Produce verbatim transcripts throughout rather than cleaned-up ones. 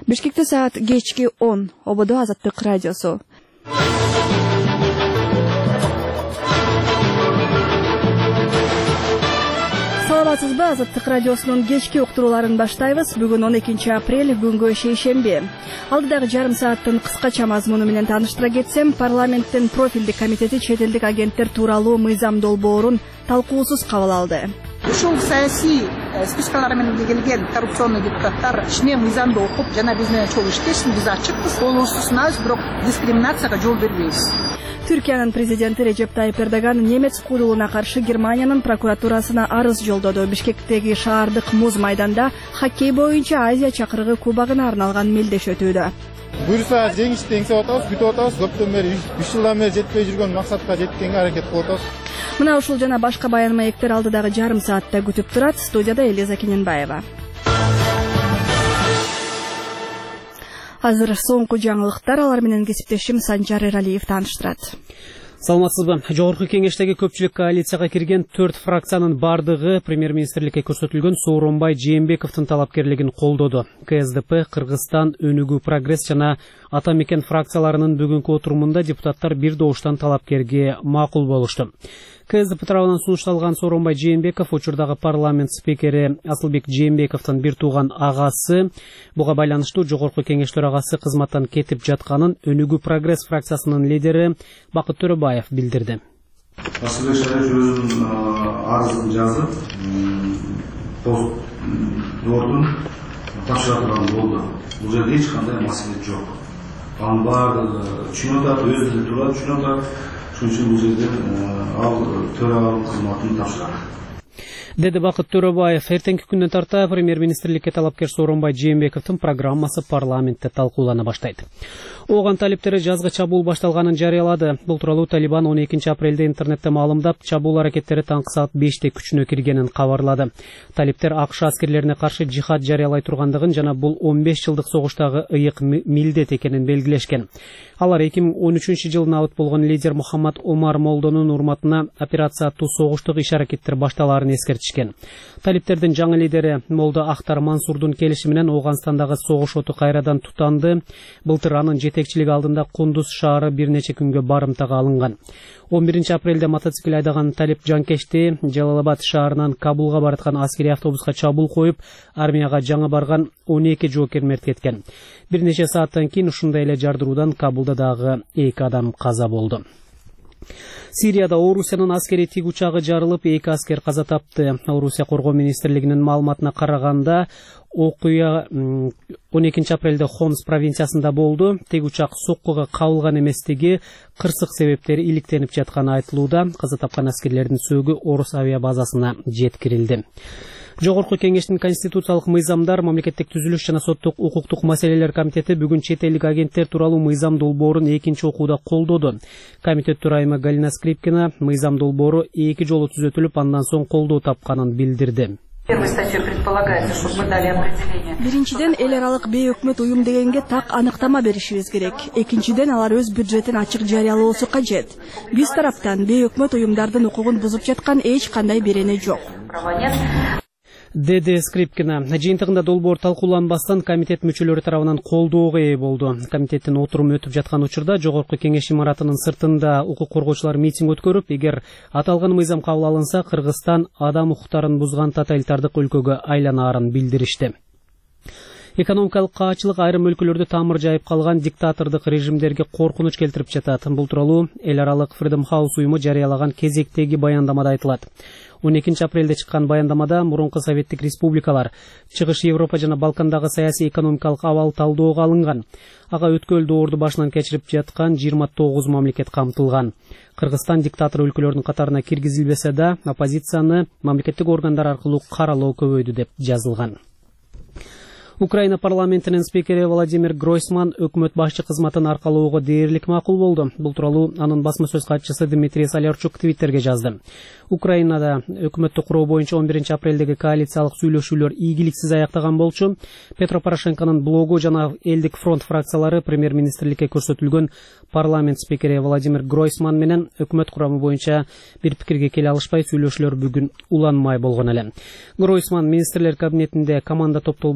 Бишкекте саат кечки он. Ободо Азаттык радиосу. Саламатсызбы, Азаттык радиосунун кечки уктурууларын баштайбыз. Бүгүн он экинчи апрель, күнгө шейшемби. Алдыдагы жарым сааттын кыскача мазмуну менен тааныштыра кетсем, парламенттин профилдик комитети чет элдик агенттер тууралуу мыйзам долбоорун талкуусуз кабыл алды. Ушул саясий спискалар менен келген коррупционный депутаттар ичине мыйзамды окуп, жана биз менен чогуу иштешсин, биз ачыкпыз, колубузду сунабыз, бирок дискриминацияга жол бербейбиз. Түркиянын президенти Режеп Тайип Эрдоган немец куудулуна каршы Германиянын прокуратурасына арыз жолдоду. Бишкектеги шаардык муз майданда хоккей боюнча Азия чакырыгы кубогуна арналган мелдеш өтүүдө. Буюрса жеңишти эңсеп атабыз, күтүп атабыз. Көптөн бери үч жылдан бери жетпей жүргөн максатка жеткенге аракет кылып атабыз. Мына ушул жана башка баян маектер алдыдагы жарым саатта күтүп турат. Студияда Элиза Кененбаева. Азыр соңку жаңылыктар, алар менен кесиптешим Санжар Эралиев тааныштырат. Саламатсызбы. Жогорку кеңештеги көпчүлүк коалицияга кирген төрт фракциянын бардыгы премьер-министрликке көрсөтүлгөн Сооронбай Жээнбековдун талапкерлигин колдоду. КСДП, Кыргызстан, Өнүгүү, Прогресс жана Ата Мекен фракцияларынын бүгүнкү отурумунда депутаттар бир добуштан талапкерге макул болушту. КСДП тарабынан сунушталган Сооронбай Жээнбеков учурдагы парламент спикери Асылбек Жээнбековдун бир тууган агасы, буга байланыштуу жогорку кеңеш төрагасы кызматтан кетип жатканын Өнүгүү, Прогресс фракциясынын лидери Бакыт Төрөбаев билдирди. Асылбек Шарипович өзүнүн арызын жазып, пост ордун тапшыра турган болду. Бул жерде эч кандай маселе жок. Анын баардыгы түшүнүп атат, өзү деле турат, түшүнүп атат. Шуның үчүн бул жерде ал төрагалык кызматын тапшырат. Деди Бакыт Төрөбаев. Эртеңки күндөн тарта премьер-министрликке талапкер Сооронбай Жээнбековдун программасы парламентте талкуулана баштайт. Ооган талиптери жазгы чабуул башталганын жарыялады. Бул тууралуу Талибан он экинчи апрелде интернетте маалымдап, чабуул аракеттери таңкы саат беште күчүнө киргенин кабарлады. Талиптер АКШ аскерлерине каршы жихад жарыялай тургандыгын жана бул он беш жылдык согуштагы ыйык милдет экенин белгилешкен. Алар эки миң он үчүнчү жылы набыт болгон лидер Мухаммад Омар Молдонун урматына операция аттуу согуштук иш-аракеттер башталаарын эскертишкен. Талиптердин жаңы лидери Молдо Ахтар Мансурдун келиши менен Ооганстандагы согуш оту кайрадан тутанды. Былтыр анын жетекчилиги алдында Кундуз шаары бир нече күнгө барымтага алынган. он биринчи апрелде мотоцикл айдаган талип жанкечти Жалалабад шаарынан Кабулга бараткан аскери автобуска чабуул коюп, армияга жаңы барган он эки жоокер мерт кеткен. Бир нече сааттан кийин ушундай эле жардыруудан Кабулда дагы эки адам каза болду. Сирияда Орусиянын аскери тиг учагы жарылып, эки аскер каза тапты. Орусия коргоо министрлигинин маалыматына караганда, окуя он экинчи апрелде Хомс провинциясында болду. Тиг учак соккуга кабылган эместиги кырсык себептери иликтенип жатканы айтылууда. Каза тапкан аскерлердин сөөгү Орус авиабазасына жеткирилди. Жогорку кеңештин конституциялык мыйзамдар, мамлекеттик түзүлүш жана соттук укуктук маселелер комитети бүгүн чет элдик агенттер тууралуу мыйзам долбоорун экинчи окууда колдоду. Комитет төрайымы Галина Скрипкина мыйзам долбоору эки жолу түзөтүлүп, андан соң колдоо тапканын билдирди. Биринчиден, эл аралык бейөкмөт уюм дегенге так аныктама беришибиз керек. Экинчиден, алар өз бюджетин ачык жарыялоосу кажет. Биз тараптан бейөкмөт уюмдардын укугун бузуп жаткан эч кандай берени жок. Деди Скрипкина. Жыйынтыгында долбоор талкууланбастан комитет мүчөлөрү тарабынан колдоого ээ болду. Комитеттин отуруму өтүп жаткан учурда жогорку кеңеш имаратынын сыртында укук коргоочулар митинг өткөрүп, эгер аталган мыйзам кабыл алынса, Кыргызстан адам укуктарын бузган тоталитардык өлкөгө айланаарын билдиришти. Экономикалык каачылык айрым өлкөлөрдө тамыр жайып калган диктатордук режимдерге коркунуч келтирип жатат. Бул тууралуу эл аралык Freedom House уюму жарыялаган кезектеги баяндамада айтылат. он экинчи апрелде чыккан баяндамада мурунку советтик республикалар, Чыгыш Европа жана Балкандагы саясий экономикалык абал талдоого алынган. Ага өткөл доорду башынан кечирип жаткан жыйырма тогуз мамлекет камтылган. Кыргызстан диктатор өлкөлөрдүн катарына киргизилбесе да, оппозицияны мамлекеттик органдар аркылуу каралоо көбөйдү деп жазылган. Украина парламентинин спикери Владимир Гройсман өкмөт башчы кызматын аркалоого дээрлик макул болду. Бул тууралуу анын басма сөз катчысы Дмитрий Солярчук Твиттерге жазды. Украинада өкмөттү куруу боюнча он биринчи апрелдеги коалициялык сүйлөшүүлөр ийгиликсиз аяктаган болчу. Петро Порошенконун блогу жана Элдик фронт фракциялары премьер-министрликке көрсөтүлгөн парламент спикери Владимир Гройсман менен өкмөт курамы боюнча бир пикирге келе алышпай, сүйлөшүүлөр бүгүн уланмай болгон эле. Гройсман министрлер кабинетинде команда топтолбосо, бул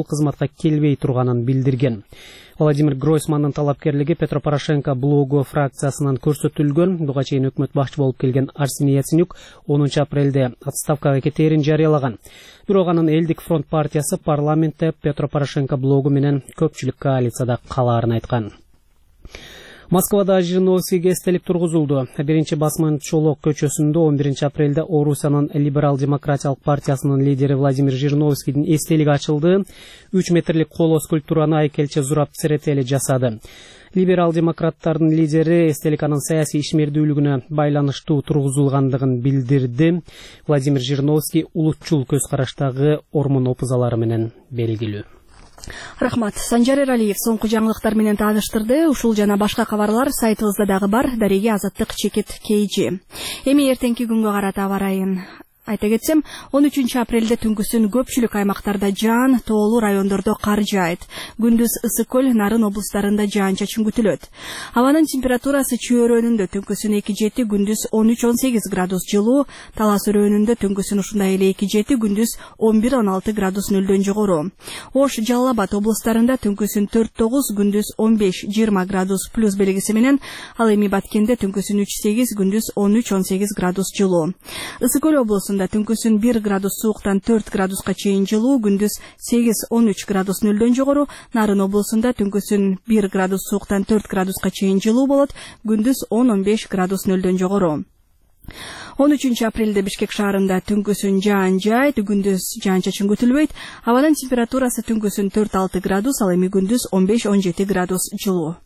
кызматка келбей турганын билдирген. Владимир Гройсмандын талапкерлиги Петро Порошенко блогу фракциясынан көрсөтүлгөн. Буга чейин өкмөт башчы болуп келген Арсений Яценюк онунчу апрелде отставкага кетээрин жарыялаган. Бирок анын Элдик фронт партиясы парламентте Петро Порошенко блогу менен көпчүлүк коалицияда калаарын айткан. Москвада Жириновскийге эстелик тургузулду. Биринчи басман Чолок көчөсүндө он биринчи апрелде Орусиянын либерал-демократиялык партиясынын лидери Владимир Жириновскийдин эстелиги ачылды. үч метрлик коло скульптураны айкелчи Зураб Церетели жасады. Либерал-демократтардын лидери эстелик анын саясий ишмердүүлүгүнө байланыштуу тургузулгандыгын билдирди. Владимир Жириновский улутчул көз караштагы ормун опузалары менен белгилүү. Рахмат. Санжар Эралиев соңку жаңылыктар менен тааныштырды. Ушул жана башка кабарлар сайтыбызда дагы бар. Дареги Азаттык чекит кейжи. Эми эртеңки күнгө карата аба ырайын айта кетсем, он үчүнчү апрелде түнкүсүн көпчүлүк аймактарда жаан, тоолуу райондордо кар жаайт. Күндүз ысык көл, Нарын облустарында жаан-чачын күтүлөт. Абанын температурасы Чүй өрөөнүндө түнкүсүн эки жети, күндүз он үч он сегиз градус жылуу, Талас өрөөнүндө түнкүсүн ушундай эле эки жети, күндүз он бир он алты градус нөлдөн жогору. Ош, Жалал Абад облустарында түнкүсүн төрт тогуз, күндүз он беш жыйырма градус плюс белгиси менен, ал эми Баткенде түнкүсүн үч сегиз, күндүз он үч он сегиз градус жылуу. Ысык көл облусунда түнкүсүн бир градус сууктан төрт градуска чейин жылуу, күндүз сегиз он үч градус нөлдөн жогору. Нарын облусунда түнкүсүн бир градус сууктан төрт градуска чейин жылуу болот, күндүз он он беш градус нөлдөн жогору. он үчүнчү апрелде Бишкек шаарында түнкүсүн жаан жаайт, күндүз жаан-чачын күтүлбөйт. Абанын температурасы түнкүсүн төрт алты градус, ал эми күндүз он беш он жети градус жылуу.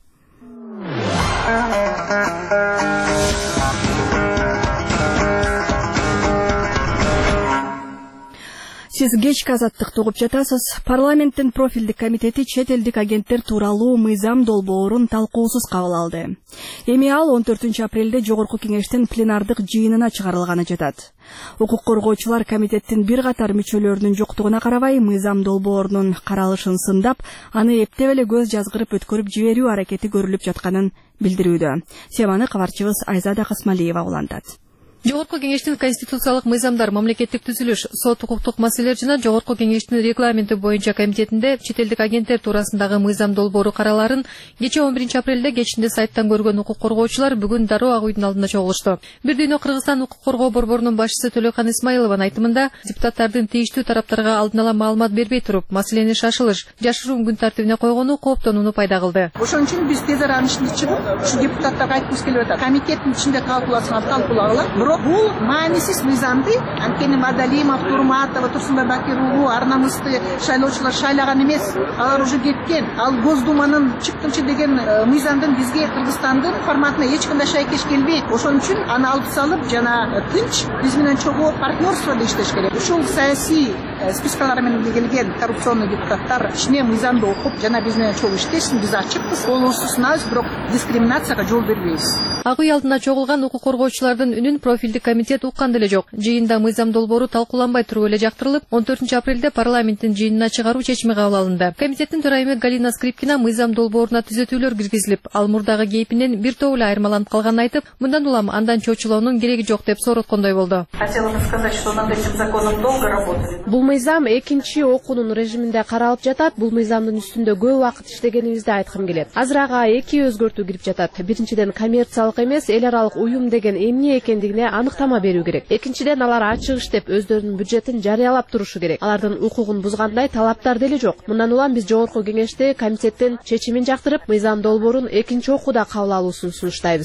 Сиз кечки Азаттыкты угуп жатасыз. Парламенттин профилдик комитети чет элдик агенттер тууралуу мыйзам долбоорун талкуусуз кабыл алды. Эми ал он төртүнчү апрелде жогорку кеңештин пленардык жыйынына чыгарылганы жатат. Укук коргоочулар комитеттин бир катар мүчөлөрүнүн жоктугуна карабай, мыйзам долбоорунун каралышын сындап, аны эптеп эле көз жазгырып өткөрүп жиберүү аракети көрүлүп жатканын билдирүүдө. Теманы кабарчыбыз Айзада Касмалиева улантат. Жогорку кеңештин конституциялык мыйзамдар, мамлекеттик түзүлүш, сот укуктук маселелер жана Жогорку кеңештин регламенти боюнча комитетинде чет элдик агенттер туурасындагы мыйзам долбоору караларын кечээ он биринчи апрелде кечинде сайттан көргөн укук коргоочулар бүгүн дароо ак үйдүн алдында чогулушту. Бир дүйнө Кыргызстан укук коргоо борборунун башчысы Төлөкан Исмаилованын айтымында, депутаттардын тийиштүү тараптарга алдын ала маалымат бербей туруп, маселени шашылыш, жашыруун күн тартибине койгону кооптонууну пайда кылды. Ошон үчүн биз тез аранын ичинде чыгып, ушу депутаттарга айткыбыз келип атат. Комитеттин ичинде талкууласаңар талкуулагыла. Бул маанисиз мыйзамды анткени Мадалимов, Турматова, Турсунбай Бакир уулу, арнамызды шайлоочулар шайлаган эмес. Алар уже кеткен. Ал Госдуманын чыктынчы деген мыйзамдын бизге Кыргызстандын форматына эч кандай шайкеш келбейт. Ошон үчүн аны алып салып, жана тынч биз менен чогуу партнерстводо иштеш керек. Ушул саясий спискалар менен келген коррупционный депутаттар ичине мыйзамды окуп, жана биз менен чогуу иштешсин, биз ачыкпыз. Колубузду сынабыз, бирок дискриминацияга жол бербейбиз. Ак үй алдына чогулган укук коргоочулардын үнүн профилдик комитет уккан деле жок. Жыйында мыйзам долбоору талкууланбай туруп эле жактырылып, он төртүнчү апрелде парламенттин жыйынына чыгаруу чечими кабыл алынды. Комитеттин төрайымы Галина Скрипкина мыйзам долбооруна түзөтүүлөр киргизилип, ал мурдагы кейпинен бир топ эле айырмаланып калганын айтып, мындан улам андан чочулоонун кереги жок деп сороткондой болду. Хотела бы сказать, что над этим законом долго работали. Бул мыйзам экинчи окуунун режиминде каралып жатат. Бул мыйзамдын үстүндө көп убакыт иштегенибизди айткым келет. Азыр ага эки өзгөртүү кирип жатат. Биринчиден, коммерциялык эмес, эл аралык уюм деген эмне экендигине аныктама берүү керек. Экинчиден, алар ачык иштеп өздөрүнүн бюджетин жарыялап турушу керек. Алардын укугун бузгандай талаптар деле жок. Мындан улам биз жогорку кеңеште комитеттин чечимин жактырып, мыйзам долбоорун экинчи окууда кабыл алуусун сунуштайбыз.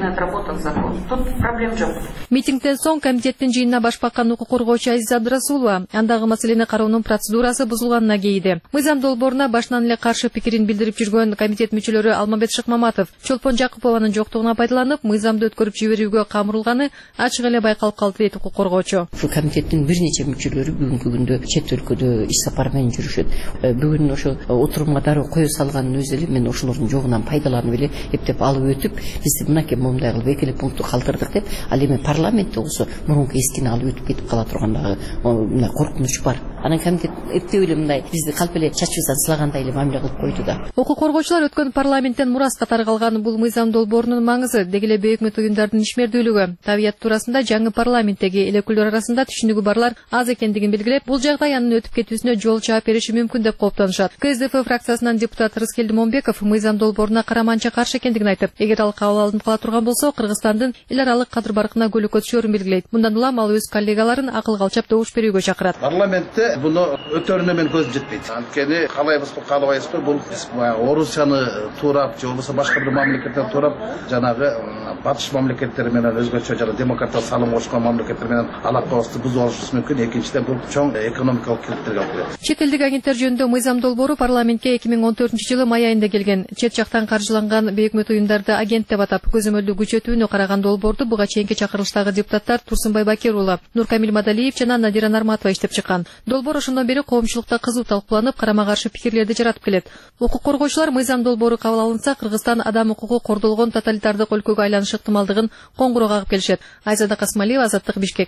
Митингден соң комитеттин жыйынына баш баккан укук коргоочу Азиза Абдрасулова андагы маселени кароонун процедурасы бузулганына кейиди. Мыйзам долбооруна башынан эле каршы пикирин билдирип жүргөн комитет мүчөлөрү Алмабет Шыкмаматов Чолпон Жакупованын жоктугуна пайдаланып, мыйзамды өткөрүп жиберүүгө камырылганы ачык эле байкалып калды дейт укук коргоочу. Ушул комитеттин бир нече мүчөлөрү бүгүнкү күндө чет өлкөдө иш сапар менен жүрүшөт. Бүгүн ошо отурумга дароо кое салганын өзү эле мен ошолордун жогунан пайдаланып эле эптеп алып өтүп, биз мынакей момундай кылып эки эле пункту калтырдык деп, ал эми парламентте болсо мурунку эскини алып өтүп кетип кала тургандагы коркунуч бар. Анан комитет эптеп эле мындай бизди калп эле чачыбыздан сылагандай эле мамиле кылып койду да. Укук коргоочулар өткөн парламенттен мурас катары калган бул мыйзам долбоорунун маңызы, деги эле бейик өкмөт уюмдардын ишмердүүлүгү, табият туурасында жаңы парламенттеги эл өкүлдөр арасында түшүнүгү барлар аз экендигин белгилеп, бул жагдай анын өтүп кетүүсүнө жол чаап бериши мүмкүн деп кооптонушат. К С Д Ф фракциясынан депутат Рыскелди Момбеков мыйзам долбооруна караманча каршы экендигин айтып, эгер ал кабыл алынып кала турган болсо, Кыргызстандын эл аралык кадыр баркына көлөкө түшөрүн белгилейт. Мындан улам ал өз коллегаларын акылга алчап добуш берүүгө чакырат. Парламентте буну өтөрүнө мен көзүм жетпейт. Анткени каалайбызбы, каалабайбызбы, бул Орусияны туурап, же болбосо башка бир мамлекеттерди туурап, жанагы батыш мамлекеттери менен өзгөчө жана демократиялык салым кошкон мамлекеттер менен алакабызды бузуп алышыбыз мүмкүн. Экинчиден, бул чоң экономикалык кирдиктерге алып келет. Чет элдик агенттер жөнүндө мыйзам долбоору парламентке эки миң он төртүнчү жылы май айында келген. Чет жактан каржыланган бейик өкмөт уюмдарды агент деп атап, көзөмөлдүү күчөтүүнү караган долбоорду буга чейинки чакырылыштагы депутаттар Турсунбай Бакир уулу, Нуркамил Мадалиев жана Надира Нарматова иштеп чыккан. Долбоор ошондон бери коомчулукта кызуу талкууланып, карама-каршы пикирлерди жаратып келет. Укук коргоочулар мыйзам долбоору кабыл алынса, Кыргызстан адам укугу кордолгон тоталитардык өлкөгө айланышы ыктымалдыгын коңгуроо кагып келишет. Айзада Касмалиева, Азаттык, Бишкек.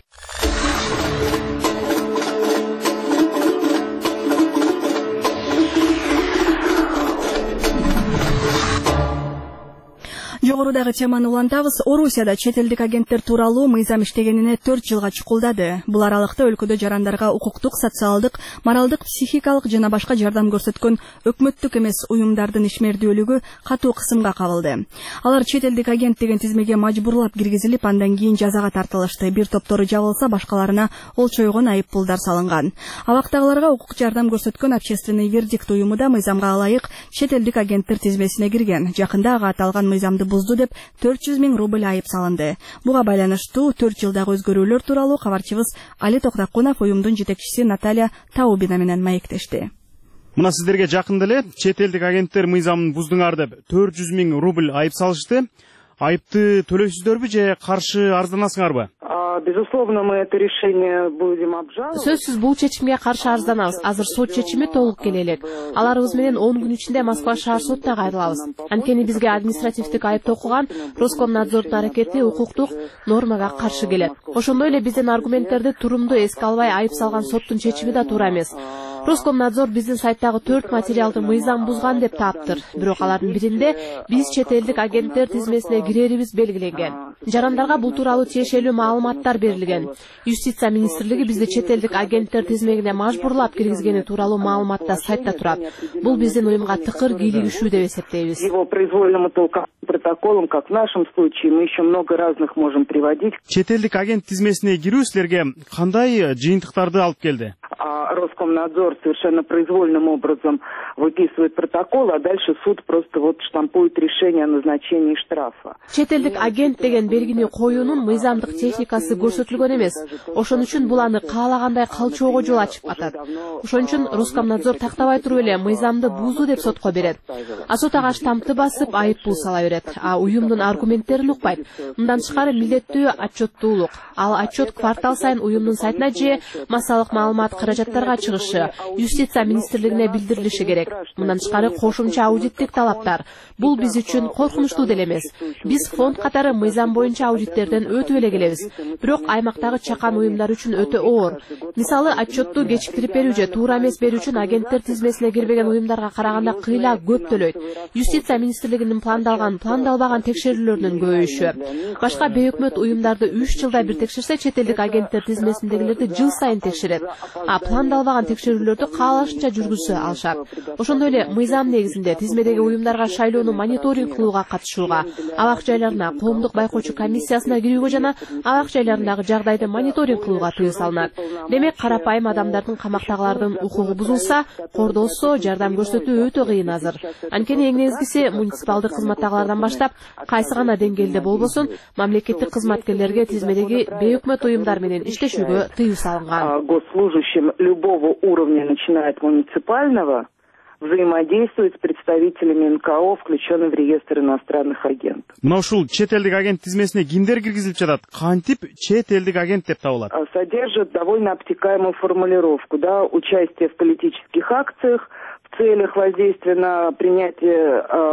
Жогорудагы теманы улантабыз. Орусияда чет элдик агенттер тууралуу мыйзам иштегенине төрт жылга чукулдады. Бул аралыкта өлкөдө жарандарга укуктук, социалдык, моралдык, психикалык жана башка жардам көрсөткөн өкмөттүк эмес уюмдардын ишмердүүлүгү катуу кысымга кабылды. Алар чет элдик агент деген тизмеге мажбурлап киргизилип, андан кийин жазага тартылышты. Бир топтору жабылса, башкаларына олчойгон айыппулдар салынган. Абактагыларга укук жардам көрсөткөн общественный вердикт уюму да мыйзамга ылайык чет элдик агенттер тизмесине кирген. Жакында ага аталган мыйзамды бузду деп төрт жүз миң рубль айып салынды. Буга байланыштуу төрт жылдагы өзгөрүүлөр тууралуу кабарчыбыз Али Токтакунов уюмдун жетекчиси Наталья Таубина менен маектешти. Мына сиздерге жакында эле чет элдик агенттер мыйзамын буздуңар деп төрт жүз миң рубль айып салышты. Айыпты төлөйсүздөрбү же каршы арызданасыңарбы? Безусловно, мы это решение будем обжаловать. Сөзсүз бул чечимге каршы арызданабыз. Азыр сот чечими толук келе элек. Аларыбыз менен он күн ичинде Москва шаар сотуна кайрылабыз. Анткени бизге административдик айыпты окуган Роскомнадзордун аракети укуктук нормага каршы келет. Ошондой эле биздин аргументтерди турумдуу эске албай айып салган соттун чечими да туура эмес. Роскомнадзор биздин сайттагы төрт материалды мыйзам бузган деп таптыр. Бирок алардын биринде биз чет элдик агенттер тизмесине кирерибиз белгиленген. Жарандарга бул тууралуу тиешелүү маалыматтар берилген. Юстиция министрлиги бизди чет элдик агенттер тизмегине мажбурлап киргизгени тууралуу маалыматта сайтта турат. Бул биздин уюмга тыкыр кийлигишүү деп эсептейбиз. Его произвольному протоколам, как в нашем случае, мы еще много разных можем приводить. Чет элдик агент тизмесине кирүү силерге кандай жыйынтыктарды алып келди? Роскомнадзор совершенно произвольным образом выписывает протокол, а дальше суд просто вот штампует решение о назначении штрафа. Чет элдик агент деген белгини коюунун мыйзамдык техникасы көрсөтүлгөн эмес. Ошон үчүн бул аны каалагандай калчоого жол ачып атат. Ошон үчүн Роскомнадзор тактабай туруп эле мыйзамды бузду деп сотко берет. А сот ага штампты басып айыппул сала берет. А уюмдун аргументтерин укпайт. Мындан тышкары милдеттүү отчеттуулук. Ал отчет квартал сайын уюмдун сайтына же массалык маалымат каражаттарга чыгышы, юстиция министрлигине билдирилиши керек. Мындан тышкары кошумча аудиттик талаптар. Бул биз үчүн коркунучтуу деле эмес. Биз фонд катары мыйзам боюнча аудиттерден өтүп эле келебиз. Бирок аймактагы чакан уюмдар үчүн өтө оор. Мисалы, отчетту кечиктирип берүү же туура эмес берүү үчүн агенттер тизмесине кирбеген уюмдарга караганда кыйла көп төлөйт. Юстиция министрлигинин пландалган, пландалбаган текшерүүлөрүнүн көбөйүшү. Башка бейөкмөт уюмдарды үч жылда бир текшерсе, чет элдик агенттер тизмесиндегилерди жыл сайын текшерет. А пландалбаган текшерүүлөрдү каалашынча жүргүзө алышат. Ошондой эле мыйзам негизинде тизмедеги уюмдарга шайлоону мониторинг кылууга катышууга, абак жайларына коомдук байкоочу комиссиясына кирүүгө жана абак жайларындагы жагдайды мониторинг кылууга тыюу салынат. Демек, карапайым адамдардын камактагылардын укугу бузулса, кордосо, жардам көрсөтүү өтө кыйын азыр. Анткени эң негизгиси муниципалдык кызматтагылардан баштап, кайсы гана деңгээлде болбосун, мамлекеттик кызматкерлерге тизмедеги бейөкмөт уюмдар менен иштешүүгө тыюу салынган. Госслужащим любого уровня, начиная от муниципального, взаимодействует с представителями эн ка о, включенным в реестр иностранных агентов. Мына ушул чет элдик агент тизмесине кимдер киргизилип жатат? Кантип чет элдик агент деп табылат? Содержит довольно обтекаемую формулировку, да, участие в политических акциях в целях воздействия на принятие э,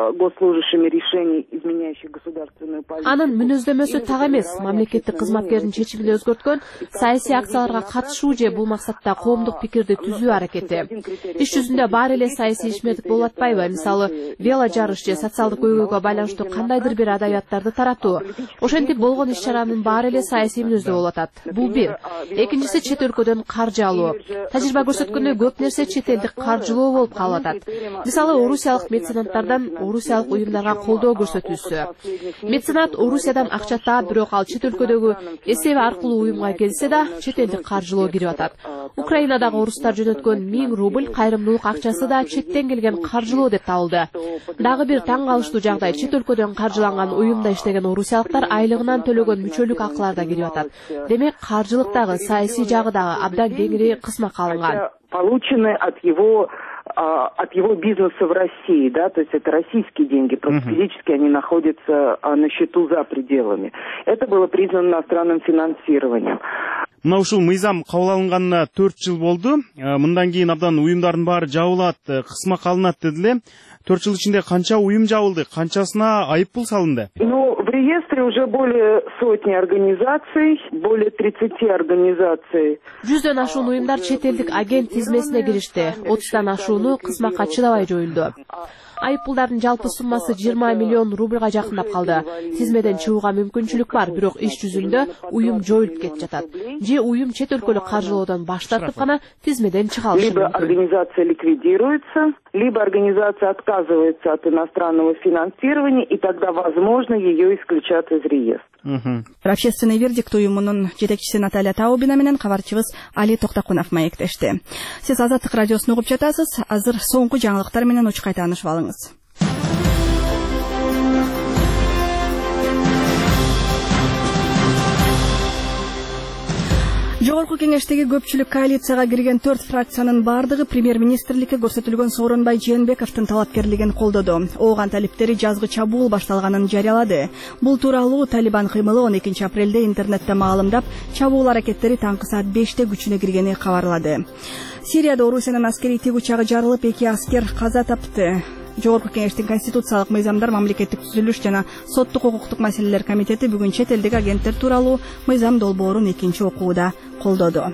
госслужащими решений, изменяющих государственную политику. Анын мүнөздөмөсү так эмес. Мамлекеттик кызматкердин чечимин өзгөрткөн саясий акцияларга катышуу же бул максатта коомдук пикирди түзүү аракети. Иш жүзүндө баары эле саясий ишмердик болуп атпайбы? Мисалы, вело жарыш же социалдык көйгөйгө байланыштуу кандайдыр бир адабияттарды таратуу. Ошентип болгон иш-чаранын баары эле саясий мүнөздө болуп атат. Бул бир. Экинчиси чет өлкөдөн каржы алуу. Тажрыйба көрсөткөндөй көп нерсе чет элдик каржылоо болуп калып атат. Мисалы, орусиялык меценаттардан орусиялык уюмдарга колдоо көрсөтүүсү. Меценат Орусиядан акча таап, бирок ал чет өлкөдөгү эсеби аркылуу уюмга келсе да, чет элдик каржылоо кирип атат. Украинадагы орустар жөнөткөн миң рубль кайрымдуулук акчасы да четтен келген каржылоо деп табылды. Дагы бир таң калыштуу жагдай, чет өлкөдөн каржыланган уюмда иштеген орусиялыктар айлыгынан төлөгөн мүчөлүк акылар да кирип атат. Демек, каржылык дагы, саясий жагы дагы абдан кеңири кысмакка алынган. Получены от его от его бизнеса в России, да, то есть это российские деньги, просто uh-huh. физически они находятся на счету за пределами. Это было признано иностранным финансированием. Мына ушул мыйзам кабыл алынганына төрт жыл болду. Мындан кийин абдан уюмдардын баары жабылат, кысмак алынат деди эле. төрт жыл ичинде канча уюм жабылды, канчасына айыппул салынды? Ну, в реестре уже более сотни организаций, более тридцати организаций. Жүздөн ашуун уюмдар чет элдик агент тизмесине киришти. отуздан ашууну кысмакка чыдабай жоюлду. Айыппулдардын жалпы суммасы жыйырма миллион рубльга жакындап калды. Тизмеден чыгууга мүмкүнчүлүк бар, бирок иш жүзүндө уюм жоюлуп кетип жатат. Же уюм чет өлкөлүк каржылоодон баш тартып гана тизмеден чыга алышы мүмкүн. Либо организация ликвидируется, либо организация отказывается от иностранного финансирования, и тогда возможно ее исключат из реестра. Общественный вердикт уюмунун жетекчиси Наталья Таубина менен кабарчыбыз Али Токтокунов маектешти. Сиз Азаттык радиосун угуп жатасыз. Азыр соңку жаңылыктар менен учкай таанышып алыңыз. Жогорку кеңештеги көпчүлүк коалицияга кирген төрт фракциянын бардыгы премьер-министрликке көрсөтүлгөн Сооронбай Жээнбековдун талапкерлигин колдоду. Ооган талиптери жазгы чабуул башталганын жарыялады. Бул тууралуу Талибан кыймылы он экинчи апрелде интернетте маалымдап, чабуул аракеттери таңкы саат беште күчүнө киргени кабарлады. Сирияда Орусиянын аскерий тигучагы жарылып, эки аскер каза тапты. Жогорку кеңештин конституциялык мыйзамдар, мамлекеттик түзүлүш жана соттук укуктук маселелер комитети бүгүн чет элдик агенттер тууралуу мыйзам долбоорун экинчи окууда колдоду.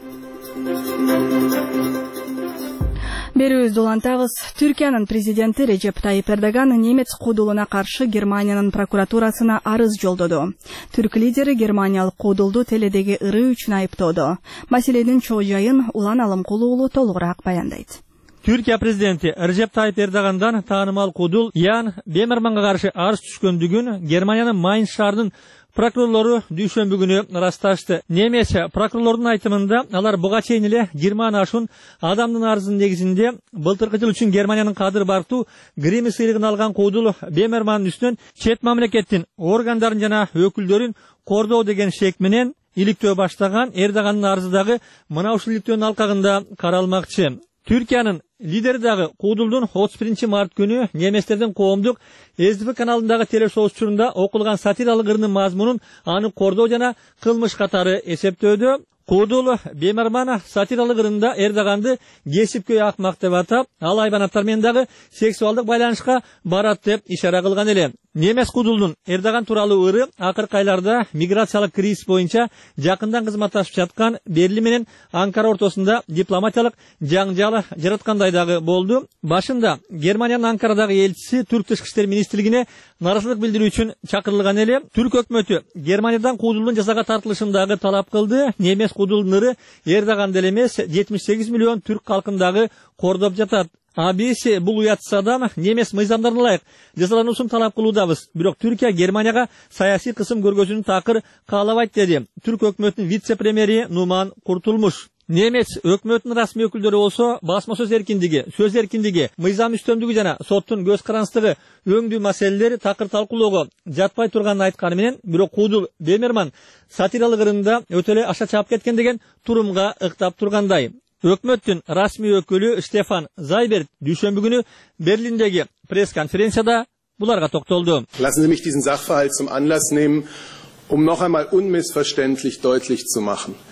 Берүүбүздү улантабыз. Түркиянын президенти Режеп Тайип Эрдоган немец куудулуна каршы Германиянын прокуратурасына арыз жолдоду. Түрк лидери германиялык куудулду теледеги ырыы үчүн айыптоодо. Маселенин чоо жайын Улан Алымкулуу уулу толугураак баяндайт. Түркия президенти Режеп Тайип Эрдогандан таанымал куудул Ян Бемерманга каршы арыз түшкөндүгүн Германиянын Майнц шаарынын прокурорлору дүйшөмбү күнү ырасташты. Немец прокурорлордун айтымында алар буга чейин эле жыйырма ашуун адамдын арызынын негизинде былтыркы жыл үчүн Германиянын кадыр бартуу Грэмми сыйлыгын алган куудул Бемермандын үстүнөн чет мамлекеттин органдарын жана өкүлдөрүн кордоо деген шек менен иликтөө баштаган. Эрдогандын арызы дагы мына ушул иликтөөнүн алкагында каралмакчы. Түркиянын лидери дагы куудулдун отуз биринчи март күнү немецтердин коомдук СДФ каналындагы телешоу учурунда окулган сатиралык ырынын мазмунун аны кордоо жана кылмыш катары эсептөөдө. Куудул Бемерман сатиралык ырында Эрдоганды кесипкөй акмак деп атап, ал айбанаттар менен дагы сексуалдык байланышка барат деп ишара кылган эле. Немец куудулдун Эрдоган тууралуу ыры акыркы айларда миграциялык кризис боюнча жакындан кызматташып жаткан Берлин менен Анкара ортосунда дипломатиялык жаңжал жараткандай дагы болду. Башында Германиянын Анкарадагы элчиси Түрк тышкы иштер министрлигине нааразычылык билдирүү үчүн чакырылган эле. Түрк өкмөтү Германиядан куудулдун жазага тартылышын дагы талап кылды. Немец куудулдун ыры Эрдоган деле эмес, жетимиш сегиз миллион түрк калкын дагы кордоп жатат. А биз бул уятсыз адам немец мыйзамдарына ылайык жазалануусун талап кылуудабыз. Бирок Түркия Германияга саясий кысым көргөзүүнү такыр каалабайт деди Түрк өкмөтүнүн вице-премьери Нуман Куртулмуш. Немец өкмөтүнүн расмий өкүлдөрү болсо басма сөз эркиндиги, сөз эркиндиги, мыйзам үстөмдүгү жана соттун көз карандысыздыгы өңдүү маселелери такыр талкуулоого жатпай турганын айтканы менен, бирок куудул Бемерман сатиралык ырында өтө эле аша чаап кеткен деген турумга ыктап тургандай. Өкмөттүн расмий өкүлү Стефан Зайберт дүйшөмбү күнү Берлиндеги пресс-конференцияда буларга токтолду. Lassen Sie mich diesen Sachverhalt zum Anlass nehmen, um noch einmal unmissverständlich deutlich zu machen.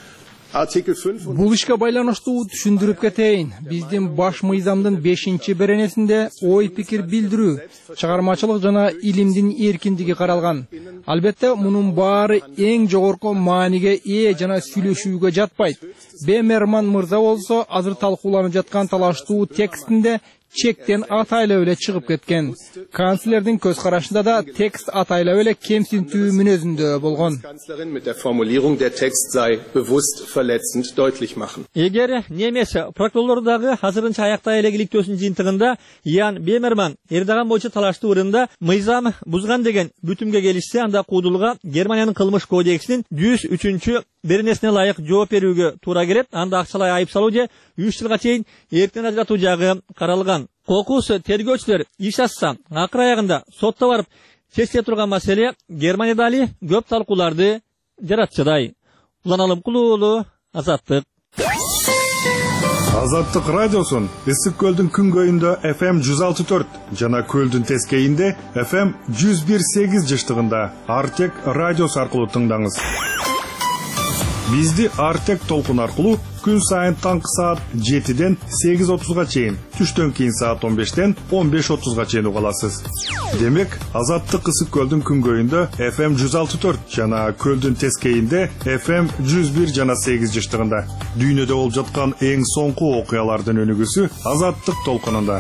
Бул ишке байланыштуу түшүндүрүп кетейин. Биздин баш мыйзамдын бешинчи беренесинде ой пикир билдирүү, чыгармачылык жана илимдин эркиндиги каралган. Албетте, мунун баары эң жогорку мааниге ээ жана сүйлөшүүгө жатпайт. Бемерман мырза болсо, азыр талкууланып жаткан талаштуу текстинде чектен атайлап эле чыгып кеткен. Канцлердин көз карашында да текст атайлап эле кемсинтүү мүнөзүндө болгон. Эгер немес прокурорлордагы азырынча аяктай эле иликтөөсүнүн жыйынтыгында Ян Бемерман Эрдоган боюнча талаштуу ырында мыйзам бузган деген бүтүмгө келишсе, анда куудулга Германиянын кылмыш кодексинин жүз үчүнчү беренесине ылайык жооп берүүгө туура келет. Анда акчалай айып салуу же үч жылга чейин эрктен ажыратуу жагы каралган. Кокус тергөөчүлөр иш ачса, акыр аягында сотто барып чечиле турган маселе Германияда али көп талкууларды жаратчыдай. Улан Алымкулуу уулу, Азаттык. Азаттык радиосун Ысык көлдүн күнгөйүндө эф эм жүз алты төрт жана көлдүн тескейинде эф эм жүз бир сегиз жыштыгында Артек радиосу аркылуу тыңдаңыз. Бизди Артек толкун аркылуу күн сайын таңкы саат жетиден сегиз отузга чейин, түштөн кийин саат он бештен он беш отузга чейин уга аласыз. Демек, Азаттык Ысык көлдүн күнгөйүндө эф эм жүз алты төрт жана көлдүн тескейинде эф эм жүз бир жана сегиз жыштыгында. Дүйнөдө болуп жаткан эң соңку окуялардын өнүгүүсү Азаттык толкунунда.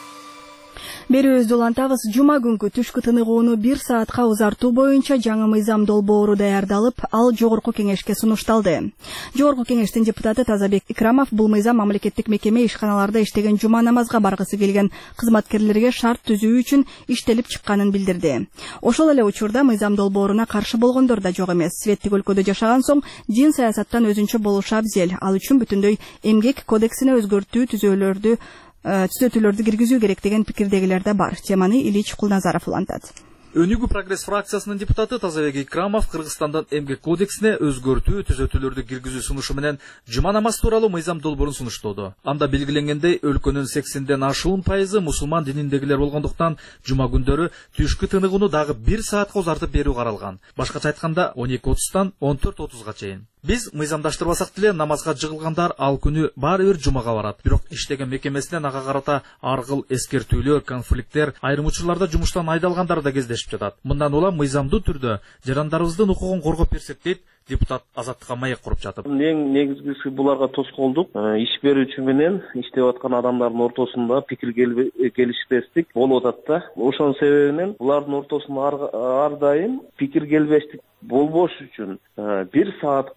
Берүүбүздү улантабыз. Жума күнкү түшкү тыныгууну бир саатка узартуу боюнча жаңы мыйзам долбоору даярдалып, ал жогорку кеңешке сунушталды. Жогорку кеңештин депутаты Тазабек Икрамов бул мыйзам мамлекеттик мекеме ишканаларда иштеген жума намазга баргысы келген кызматкерлерге шарт түзүү үчүн иштелип чыкканын билдирди. Ошол эле учурда мыйзам долбооруна каршы болгондор да жок эмес. Светтик өлкөдө жашаган соң дин саясаттан өзүнчө болушу абзел. Ал үчүн бүтүндөй эмгек кодексине өзгөртүү түзөөлөрдү түзөтүүлөрдү киргизүү керек деген пикирдегилер да бар. Теманы Илич Кулназаров улантат. Өнүгүү прогресс фракциясынын депутаты Тазабек Икрамов Кыргызстандан эмгек кодексине өзгөртүү түзөтүүлөрдү киргизүү сунушу менен жума намаз тууралуу мыйзам долбоорун сунуштоодо. Анда белгиленгендей, өлкөнүн сексенден ашуун пайызы мусулман дининдегилер болгондуктан жума күндөрү түшкү тыныгууну дагы бир саатка узартып берүү каралган. Башкача айтканда он эки отуздан он төрт отузга чейин. Биз мыйзамдаштырбасак деле намазга жыгылгандар ал күнү баары бир жумага барат. Бирок иштеген мекемесинен ага карата ар кыл эскертүүлөр, конфликттер, айрым учурларда жумуштан айдалгандар да кездешип жатат. Мындан улам мыйзамдуу түрдө жарандарыбыздын укугун коргоп берсек дейт депутат Азаттыкка маек куруп жатып. Эң негизгиси буларга тоскоолдук. Иш берүүчү менен иштеп аткан адамдардын ортосунда пикир келишпестик болуп атат да. Ошонун себебинен булардын ортосунда ар дайым пикир келбештик болбош үчүн бир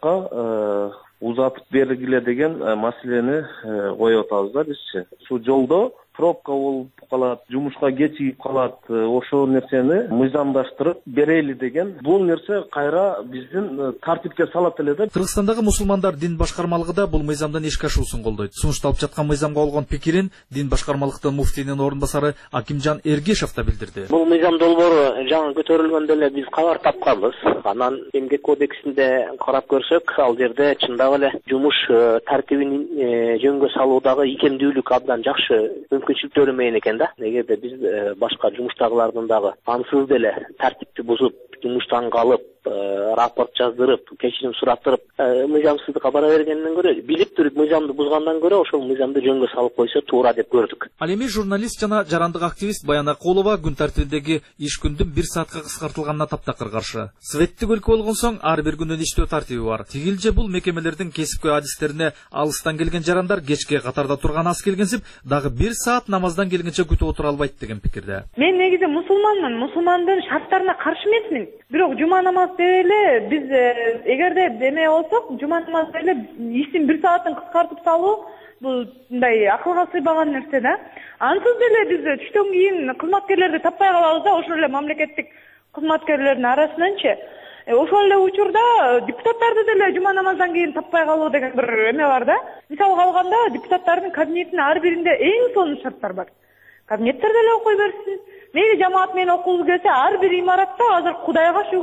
саатка узатып бергиле деген маселени коюп атабыз да бизчи. Ушул жолдо пробка болуп калат, жумушка кечигип калат. Ошол нерсени мыйзамдаштырып берели деген. Бул нерсе кайра биздин тартипке салат эле да. Кыргызстандагы мусулмандар дин башкармалыгы да бул мыйзамдын ишке ашуусун колдойт. Сунушталып жаткан мыйзамга болгон пикирин дин башкармалыктын муфтийнин орун басары Акимжан Эргешев да билдирди. Бул мыйзам долбоору жаңы көтөрүлгөндө эле биз кабар тапканбыз. Анан эмгек кодексинде карап көрсөк, ал жерде чындап эле жумуш тартибин жөнгө салуудагы икемдүүлүк абдан жакшы мүмкүнчүлүктөрү менен экен да. Эгерде биз башка жумуштагылардын дагы ансыз деле тартипти бузуп, жумуштан калып, рапорт жаздырып, кечирим сураттырып, мыйзамсыздыкка бара бергенден көрө, билип туруп мыйзамды бузгандан көрө ошол мыйзамды жөнгө салып койсо туура деп көрдүк. Ал эми журналист жана жарандык активист Баян Акулова күн тартибиндеги иш күндүн бир саатка кыскартылганына таптакыр каршы. Светтик өлкө болгон соң ар бир күндүн иштөө тартиби бар. Тигилже бул мекемелердин кесипкөй адистерине алыстан келген жарандар кечке катарда турган аз келгенсип дагы бир саат намаздан келгенче күтүп отура албайт деген пикирде. Мен негизи мусулманмын, мусулмандын шарттарына каршы эмесмин. Бирок жума намаз деп эле биз эгерде эме болсок, жума намаз деп эле иштин бир саатын кыскартып салуу бул мындай акылга сыйбаган нерсе да. Ансыз деле биз түштөн кийин кызматкерлерди таппай калабыз да, ошол эле мамлекеттик кызматкерлердин арасынанчы. Ошол эле учурда депутаттарды деле жума намаздан кийин таппай калуу деген бир эме бар да. Мисалга алганда депутаттардын кабинетинин ар биринде эң сонун шарттар бар. Кабинеттер деле окуй берсин. Мейли жамаат менен окугубуз келсе, ар бир имаратта азыр Кудайга шүгүр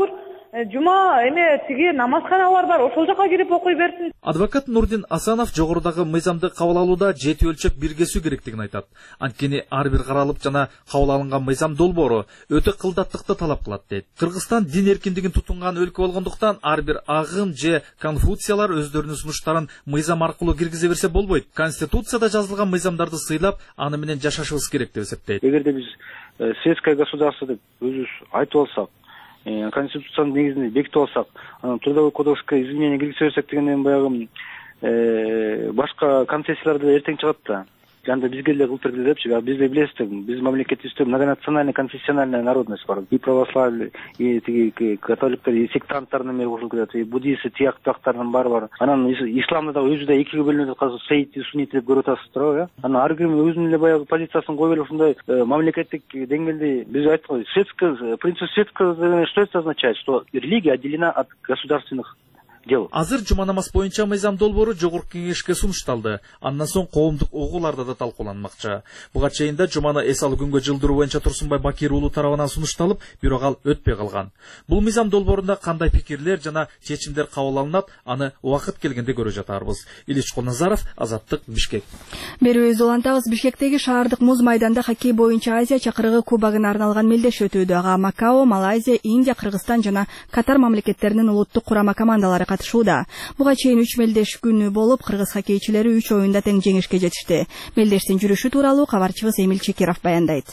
жума эме тиги намазканалар бар, ошол жака кирип окуй берсин. Адвокат Нурдин Асанов жогорудагы мыйзамды кабыл алууда жети өлчөп биргесүү керектигин айтат. Анткени ар бир каралып жана кабыл алынган мыйзам долбоору өтө кылдаттыкты талап кылат дейт. Кыргызстан дин эркиндигин тутунган өлкө болгондуктан ар бир агым же конфуциялар өздөрүнүн сунуштарын мыйзам аркылуу киргизе берсе болбойт. Конституцияда жазылган мыйзамдарды сыйлап, аны менен жашашыбыз керек деп эсептейт. Эгерде биз светское государство деп өзүбүз айтып алсак, конституциянын негизинде бекитип алсак, анан трудовой кодекске изменение киргизе берсек дегенден баягы башка концессияларды эртең чыгат да. Анда бизге эле кылып бергиле депчи, а бизде билесизби, биз мамлекетибизде многонациональная конфессиональная народность бар. И православие, и тиги католиктер, и сектанттардын эме кошулуп кетет, и буддисты, тияктактардын баары бар. Анан исламда да өзү да экиге бөлүнүп аткан саити, суннити деп көрүп атасыздар, э? Анан ар ким өзүнүн эле баягы позициясын кое берип ушундай мамлекеттик деңгээлде биз айткан светское, принцип светского, что это означает, что религия отделена от государственных дел. Азыр жума намаз боюнча мыйзам долбоору жогорку кеңешке сунушталды. Андан соң коомдук угууларда да талкууланмакчы. Буга чейин да жуманы эс алуу күнгө жылдыруу боюнча Турсунбай Бакир уулу тарабынан сунушталып, бирок ал өтпөй калган. Бул мыйзам долбоорунда кандай пикирлер жана чечимдер кабыл алынат, аны убакыт келгенде көрө жатарбыз. Илич Кулназаров, Азаттык, Бишкек. Берүүбүздү улантабыз. Бишкектеги шаардык муз майданда хоккей боюнча Азия чакырыгы кубогуна арналган мелдеш өтүүдө. Ага Макао, Малайзия, Индия, Кыргызстан жана Катар мамлекеттеринин улуттук курама командалары катышууда. Буга чейин үч мелдеш күнү болуп, кыргыз хоккейчилери үч оюнда тең жеңишке жетишти. Мелдештин жүрүшү тууралуу кабарчыбыз Эмил Чекиров баяндайт.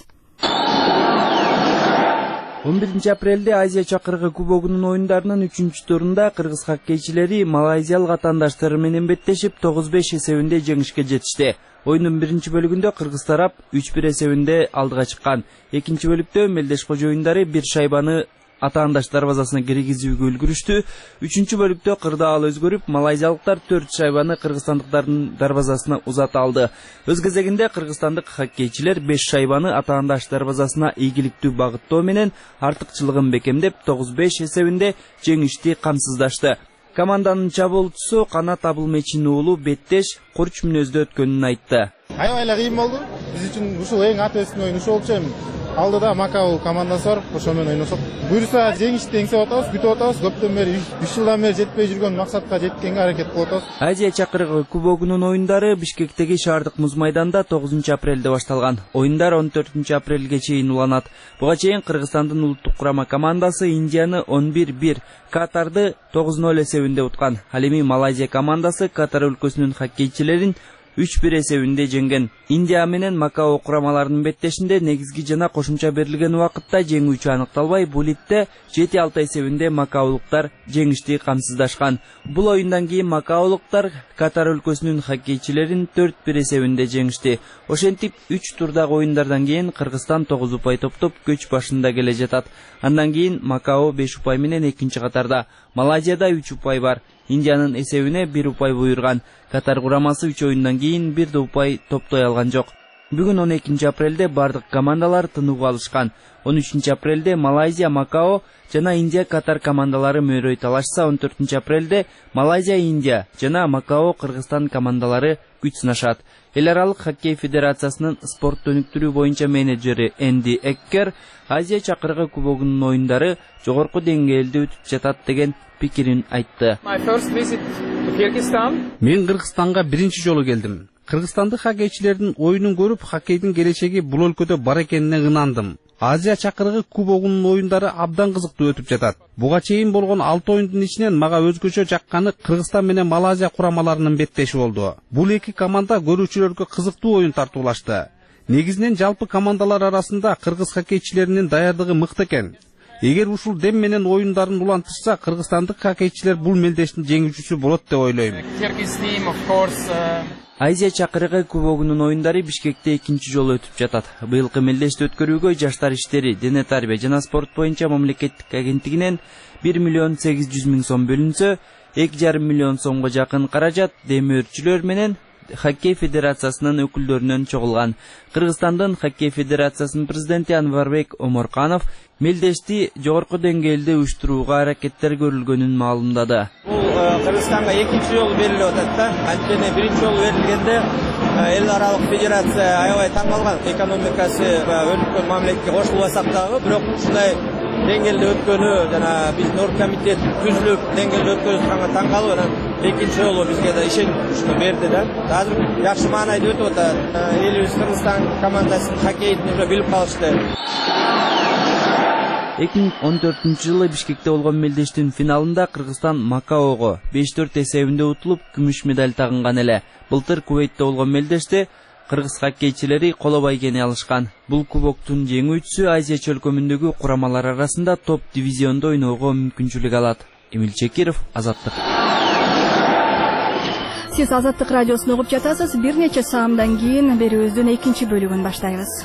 он биринчи апрелде Азия чакырыгы кубогунун оюндарынын үчүнчү турунда кыргыз хоккейчилери малайзиялык атаандаштары менен беттешип тогуз беш эсебинде жеңишке жетишти. Оюндун биринчи бөлүгүндө кыргыз тарап үч бир эсебинде алдыга чыккан. Экинчи бөлүктө мелдеш кожоюндары бир шайбаны атаандаш дарбазасына киргизүүгө үлгүрүштү. Үчүнчү бөлүктө кырдаал өзгөрүп, малайзиялыктар төрт шайбаны кыргызстандыктардын дарбазасына узата алды. Өз кезегинде кыргызстандык хоккейчилер беш шайбаны атаандаш дарбазасына ийгиликтүү багыттоо менен артыкчылыгын бекемдеп тогуз беш эсебинде жеңишти камсыздашты. Команданын чабуулчусу Канат Абылмечин уулу беттеш, курч мүнөздө өткөнүн айтты. Аябай эле кыйын болду. Биз үчүн ушул эң ответственный оюн ушул болчу. Алдыда Макао командасы бар, ошо менен ойносок. Буюрса жеңишти эңсеп атабыз, күтүп атабыз. Көптөн бери үч жылдан бери жетпей жүргөн максатка жеткенге аракет кылып атабыз. Азия чакырыгы кубогунун оюндары Бишкектеги шаардык муз майданда тогузунчу апрелде башталган. Оюндар он төртүнчү апрелге чейин уланат. Буга чейин Кыргызстандын улуттук курама командасы Индияны он бир бир, Катарды тогуз ноль эсебинде уткан. Ал эми Малайзия командасы Катар өлкөсүнүн хоккейчилерин үч бир эсебинде жеңген. Индия менен Макао курамаларынын беттешинде негизги жана кошумча берилген убакытта жеңүүчү аныкталбай, булитте жети алты эсебинде макаолуктар жеңишти камсыздашкан. Бул оюндан кийин макаолуктар Катар өлкөсүнүн хоккейчилерин төрт бир эсебинде жеңишти. Ошентип үч турдагы оюндардан кийин Кыргызстан тогуз упай топтоп көч башында келе жатат. Андан кийин Макао беш упай менен экинчи катарда. Малайзияда үч упай бар. Индиянын эсебине бир упай буйрган. Катар курамасы үч оюндан кийин бир да упай топтой алган жок. Бүгүн он экинчи апрелде бардык командалар тынууга алышкан. он үчүнчү апрелде Малайзия, Макао жана Индия Катар командалары мөрөй талашса, он төртүнчү апрелде Малайзия, Индия жана Макао Кыргызстан командалары күч сынашат. Эл аралык хоккей федерациясынын спорт өнүктүрүү боюнча менеджери Энди Эккер Азия чакырыгы кубогунун оюндары жогорку деңгээлде өтүп жатат деген пикирин айтты. Мен Кыргызстанга биринчи жолу келдим. Кыргызстандык хоккейчилердин оюнун көрүп, хоккейдин келечеги бул өлкөдө бар экенине ынандым. Азия чакырыгы кубогунун оюндары абдан кызыктуу өтүп жатат. Буга чейин болгон алты оюндун ичинен мага өзгөчө жакканы Кыргызстан менен Малайзия курамаларынын беттеши болду. Бул эки команда көрүүчүлөргө кызыктуу оюн тартуулашты. Негизинен жалпы командалар арасында кыргыз хоккейчилеринин даярдыгы мыкты экен. Эгер ушул дем менен оюндарын улантышса, кыргызстандык хоккейчилер бул мелдештин жеңүүчүсү болот деп ойлойм. Азия чакырыгы кубогунун оюндары Бишкекте экинчи жолу өтүп жатат. Быйылкы мелдешти өткөрүүгө Жаштар иштери, дене тарбия жана спорт боюнча мамлекеттик агенттигинен бир миллион сегиз жүз миң сом бөлүнсө, эки жарым миллион сомго жакын каражат демөөрчүлөр менен хоккей федерациясынын өкүлдөрүнөн чогулган. Кыргызстандын хоккей федерациясынын президенти Анварбек Оморканов мелдешти жогорку деңгээлде уюштурууга аракеттер көрүлгөнүн маалымдады. Бул Кыргызстанга экинчи жолу берилип атат да. Анткени биринчи жолу берилгенде эл аралык федерация аябай таң калган, экономикасы өнүккөн мамлекетке кошулбасак дагы, бирок ушундай деңгээлде өткөнү жана биздин оргкомитет түзүлүп деңгээлде өткөрүп атканга таң калып, анан экинчи жолу бизге да ишеничти берди да. Азыр жакшы маанайда өтүп атат. Элибиз Кыргызстан командасынын хоккейин уже билип калышты. эки миң он төртүнчү жылы Бишкекте болгон мелдештин финалында Кыргызстан Макаого беш төрт эсебинде утулуп, күмүш медаль тагынган эле. Былтыр Кувейтте болгон мелдеште кыргыз хоккейчилери коло байгени алышкан. Бул кубоктун жеңүүчүсү Азия чөлкөмүндөгү курамалар арасында топ дивизиондо ойноого мүмкүнчүлүк алат. Эмил Чекиров, Азаттык. Сиз Азаттык радиосун угуп жатасыз. Бир нече саамдан кийин берүүбүздүн экинчи бөлүгүн баштайбыз.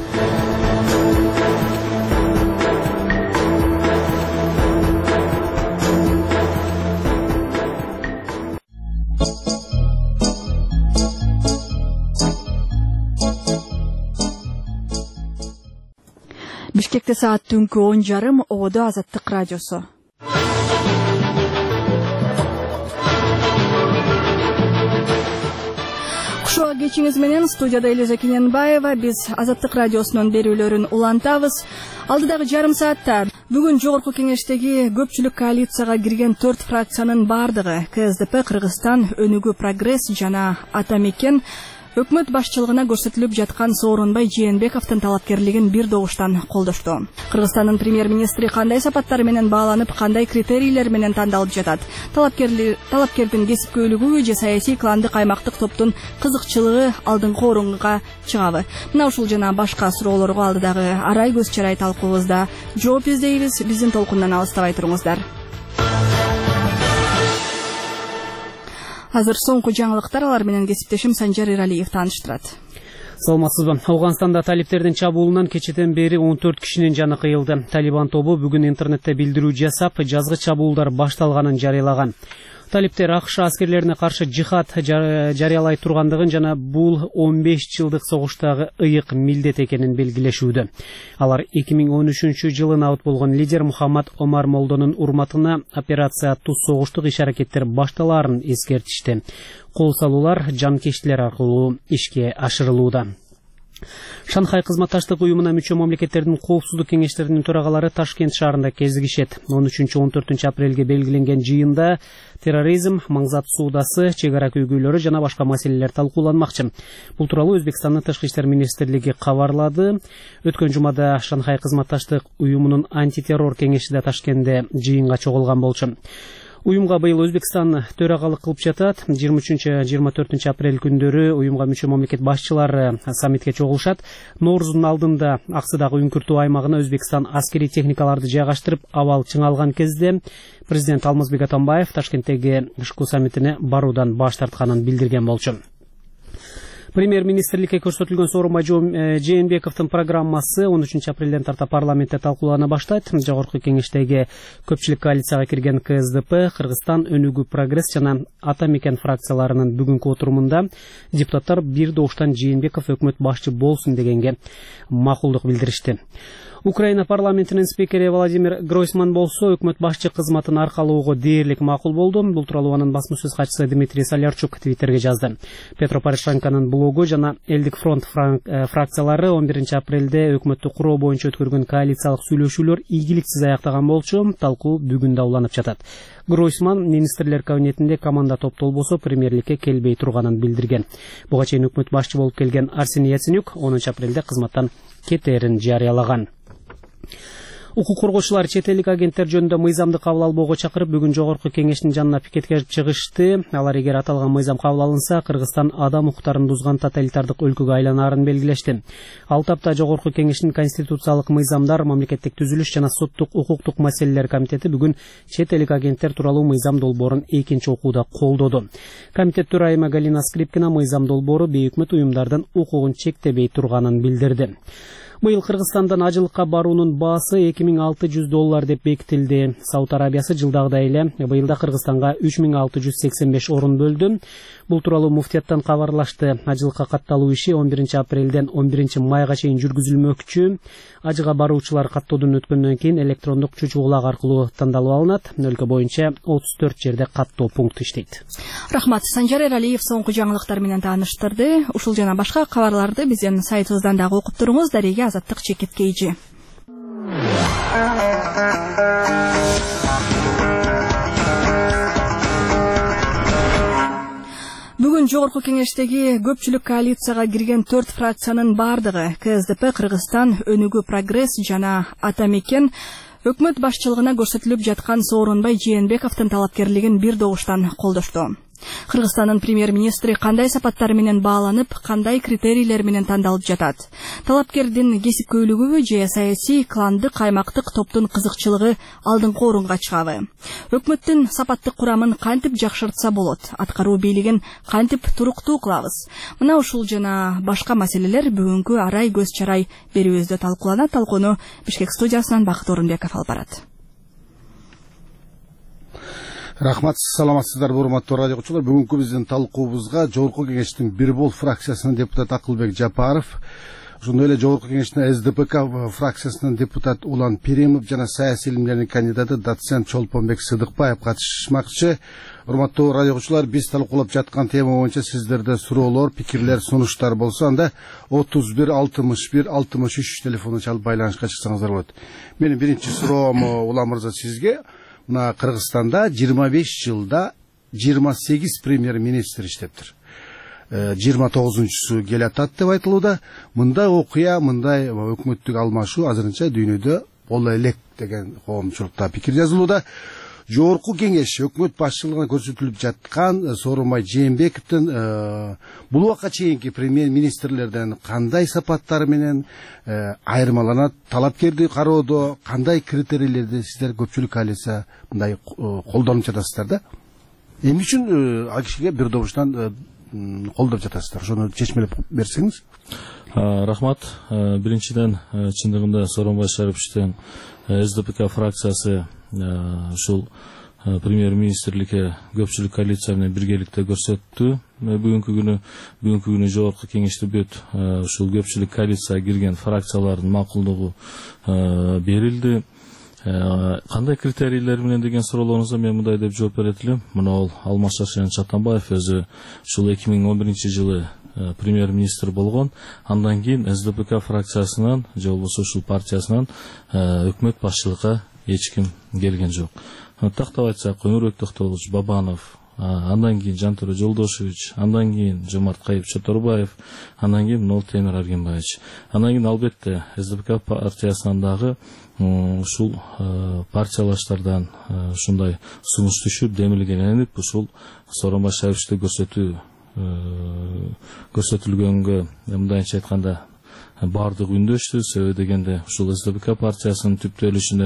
Бишкекте саат түнкү он жарым, Ободо Азаттык радиосу. Кушуа кечиңиз менен студияда Элиза Кененбаева. Биз Азаттык радиосунун берүүлөрүн улантабыз. Алдыдагы жарым саатта бүгүн жогорку кеңештеги көпчүлүк коалицияга кирген төрт фракциянын бардыгы КСДП, Кыргызстан, Өнүгүү Прогресс жана Ата Мекен өкмөт башчылыгына көрсөтүлүп жаткан Сооронбай Жээнбековдун талапкерлигин бир добуштан колдошту. Кыргызстандын премьер-министри кандай сапаттар менен бааланып, кандай критерийлер менен тандалып жатат? Талапкердин кесипкөйлүгү же саясий кландык аймактык топтун кызыкчылыгы алдыңкы орунга чыгабы? Мына ушул жана башка суроолорго алдыдагы арай көз чарай талкуубузда жооп издейбиз. Биздин толкундан алыстабай туруңуздар. Азыр соңку жаңылыктар, алар менен кесиптешим Санжар Иралиев тааныштырат. Саламатсызбы. Ауганстанда талиптердин чабуулунан кечеден бери он төрт кишинин жаны кыйылды. Талибан тобу бүгүн интернетте билдирүү жасап, жазгы чабуулдар башталганын жарыялаган. Талиптер АКШ аскерлерине каршы жихад жарыялай тургандыгын жана бул он беш жылдык согуштагы ыйык милдет экенин белгилешүүдө. Алар эки миң он үчүнчү жылы набыт болгон лидер Мухаммад Омар Молдонун урматына операция Туз согуштук иш-аракеттер башталаарын эскертишти. Кол салуулар жанкештилер аркылуу ишке ашырылууда. Шанхай кызматташтык уюмуна мүчө мамлекеттердин коопсуздук кеңештеринин төрагалары Ташкент шаарында кезигишет. он үчүнчү он төртүнчү апрелге белгиленген жыйында терроризм, маңзат суудасы, чек ара көйгөйлөрү жана башка маселелер талкууланмакчы. Бул тууралуу Өзбекстандын Тышкы иштер министрлиги кабарлады. Өткөн жумада Шанхай кызматташтык уюмунун антитеррор кеңеши да Ташкентте жыйынга чогулган болчу. Уюмга быйыл Өзбекстан төрагалык кылып жатат. жыйырма үчүнчү жыйырма төртүнчү апрель күндөрү уюмга мүчө мамлекет башчылары саммитке чогулушат. Нооруздун алдында Аксыдагы үңкүртүү аймагына Өзбекстан аскерий техникаларды жайгаштырып, абал чыңалган кезде президент Алмазбек Атамбаев Ташкенттеги ШКУ саммитине баруудан баш тартканын билдирген болчу. Премьер-министрликке көрсөтүлгөн Сооронбай Жээнбековдун программасы он үчүнчү апрелден тарта парламентте талкуулана баштайт. Жогорку кеңештеги көпчүлүк коалицияга кирген КСДП, Кыргызстан, Өнүгүү Прогресс жана Ата Мекен фракцияларынын бүгүнкү отурумунда депутаттар бир добуштан Жээнбеков өкмөт башчы болсун дегенге макулдук билдиришти. Украина парламентинин спикери Владимир Гройсман болсо өкмөт башчы кызматын аркалоого дээрлик макул болду. Бул тууралуу анын басма сөз катчысы Дмитрий Солярчук Твиттерге жазды. Петро Порошенконун блогу жана Элдик фронт фракциялары он биринчи апрелде өкмөттү куруу боюнча өткөргөн коалициялык сүйлөшүүлөр ийгиликсиз аяктаган болчу. Талкуу бүгүн да уланып жатат. Гройсман министрлер кабинетинде команда топтолбосо премьерликке келбей турганын билдирген. Буга чейин өкмөт башчы болуп келген Арсений Яценюк онунчу апрелде кызматтан кетээрин жарыялаган. Укук коргоочулар чет элдик агенттер жөнүндө мыйзамды кабыл албоого чакырып, бүгүн жогорку кеңештин жанына пикетке чыгышты. Алар эгер аталган мыйзам кабыл алынса, Кыргызстан адам укуктарын бузган тоталитардык өлкөгө айланаарын белгилешти. Ал тапта жогорку кеңештин конституциялык мыйзамдар, мамлекеттик түзүлүш жана соттук укуктук маселелер комитети бүгүн чет элдик агенттер тууралуу мыйзам долбоорун экинчи окууда колдоду. Комитет төрайымы Галина Скрипкина мыйзам долбоору бейөкмөт уюмдардын укугун чектебей турганын билдирди. Быйыл Кыргызстандан ажылыкка баруунун баасы эки миң алты жүз доллар деп бекитилди. Сауд Арабиясы жылдагыдай эле быйылда Кыргызстанга үч миң алты жүз сексен беш орун бөлдү. Бул тууралуу муфтияттан кабарлашты. Ажылыкка катталуу иши он биринчи апрелден он биринчи майга чейин жүргүзүлмөкчү. Ажыга баруучулар каттоодон өткөндөн кийин электрондук чучугулак аркылуу тандалып алынат. Өлкө боюнча отуз төрт жерде каттоо пункту иштейт. Рахмат. Санжар Эралиев соңку жаңылыктар менен тааныштырды. Ушул жана башка кабарларды биздин сайтыбыздан дагы окуп туруңуз. Дареге Азаттык чекит кейжи. Бүгүн жогорку кеңештеги көпчүлүк коалицияга кирген төрт фракциянын бардыгы КСДП, Кыргызстан өнүгүү прогресс жана Ата Мекен өкмөт башчылыгына көрсөтүлүп жаткан Сооронбай Жээнбековдун талапкерлигин бир добуштан колдошту. Кыргызстандын премьер-министри кандай сапаттар менен бааланып, кандай критерийлер менен тандалып жатат? Талапкердин кесипкөйлүгүбү же саясий кландык аймактык топтун кызыкчылыгы алдыңкы орунга чыгабы? Өкмөттүн сапаттык курамын кантип жакшыртса болот? Аткаруу бийлигин кантип туруктуу кылабыз? Мына ушул жана башка маселелер бүгүнкү арай көз чарай берүүбүздө талкууланат. Талкууну Бишкек студиясынан Бакыт Орунбеков алып барат. Рахмат, саламатсыздар урматтуу радио угуучулар. Бүгүнкү биздин талкуубузга жогорку кеңештин бир бол фракциясынын депутаты Акылбек Жапаров, ошондой эле жогорку кеңештин СДПК фракциясынын депутаты Улан Перимов жана саясий илимдердин кандидаты доцент Чолпонбек Сыдыкбаев катышмакчы. Урматтуу радио угуучулар, биз талкуулап жаткан тема боюнча сиздерде суроолор, пикирлер, сунуштар болсо, анда отуз бир алтымыш бир алтымыш үч телефонун чалып байланышка чыксаңыздар болот. Менин биринчи суроом Улан мырза сизге. Мына Кыргызстанда жыйырма беш жылда жыйырма сегиз премьер-министр иштептир. жыйырма тогузунчусу келатат деп айтылууда. Мындай окуя, мындай өкмөттүк алмашуу азырынча дүйнөдө боло элек деген коомчулукта пикир жазылууда. Жогорку кеңеш өкмөт башчылыгына көрсөтүлүп жаткан Сооронбай Жээнбековдун бул убакка чейинки премьер-министрлерден кандай сапаттары менен айырмаланат? Талапкерди кароодо кандай критерийлерди сиздер көпчүлүк коалиция мындай колдонуп жатасыздар да? Эмне үчүн ал кишиге бир добуштан колдоп жатасыздар? Ошону чечмелеп берсеңиз. Рахмат. Биринчиден, чындыгында Сооронбай Шариповичтин СДПК фракциясы ушул премьер-министрликке көпчүлүк коалиция менен биргеликте көрсөттү. Бүгүнкү күнү бүгүнкү күнү жогорку кеңеште бүт ушул көпчүлүк коалицияга кирген фракциялардын макулдугу берилди. Кандай критерийлер менен деген суроолоруңузга мен мындай деп жооп берет элем. Мына ол Алмаз Шаршен Чатанбаев өзү ушул эки миң он биринчи жылы премьер-министр болгон. Андан кийин СДПК фракциясынан же болбосо ушул партиясынан өкмөт башчылыкка эч ким келген жок. Тактап айтсак, Өмүрбек Токтогулович Бабанов, андан кийин Жантөре Жолдошевич, андан кийин Жомарт Кайып Чоторбаев, андан кийин Нолтемир Аргенбаевич. Андан кийин албетте СДПК партиясынан дагы ушул партиялаштардан ушундай сунуш түшүп, демилгеленип, ушул Сооронбай Шариповичти көрсөтүү көрсөтүлгөнгө мындайча айтканда бардык үндөштү. Себеби дегенде ушул СДПК партиясынын түптөлүшүнө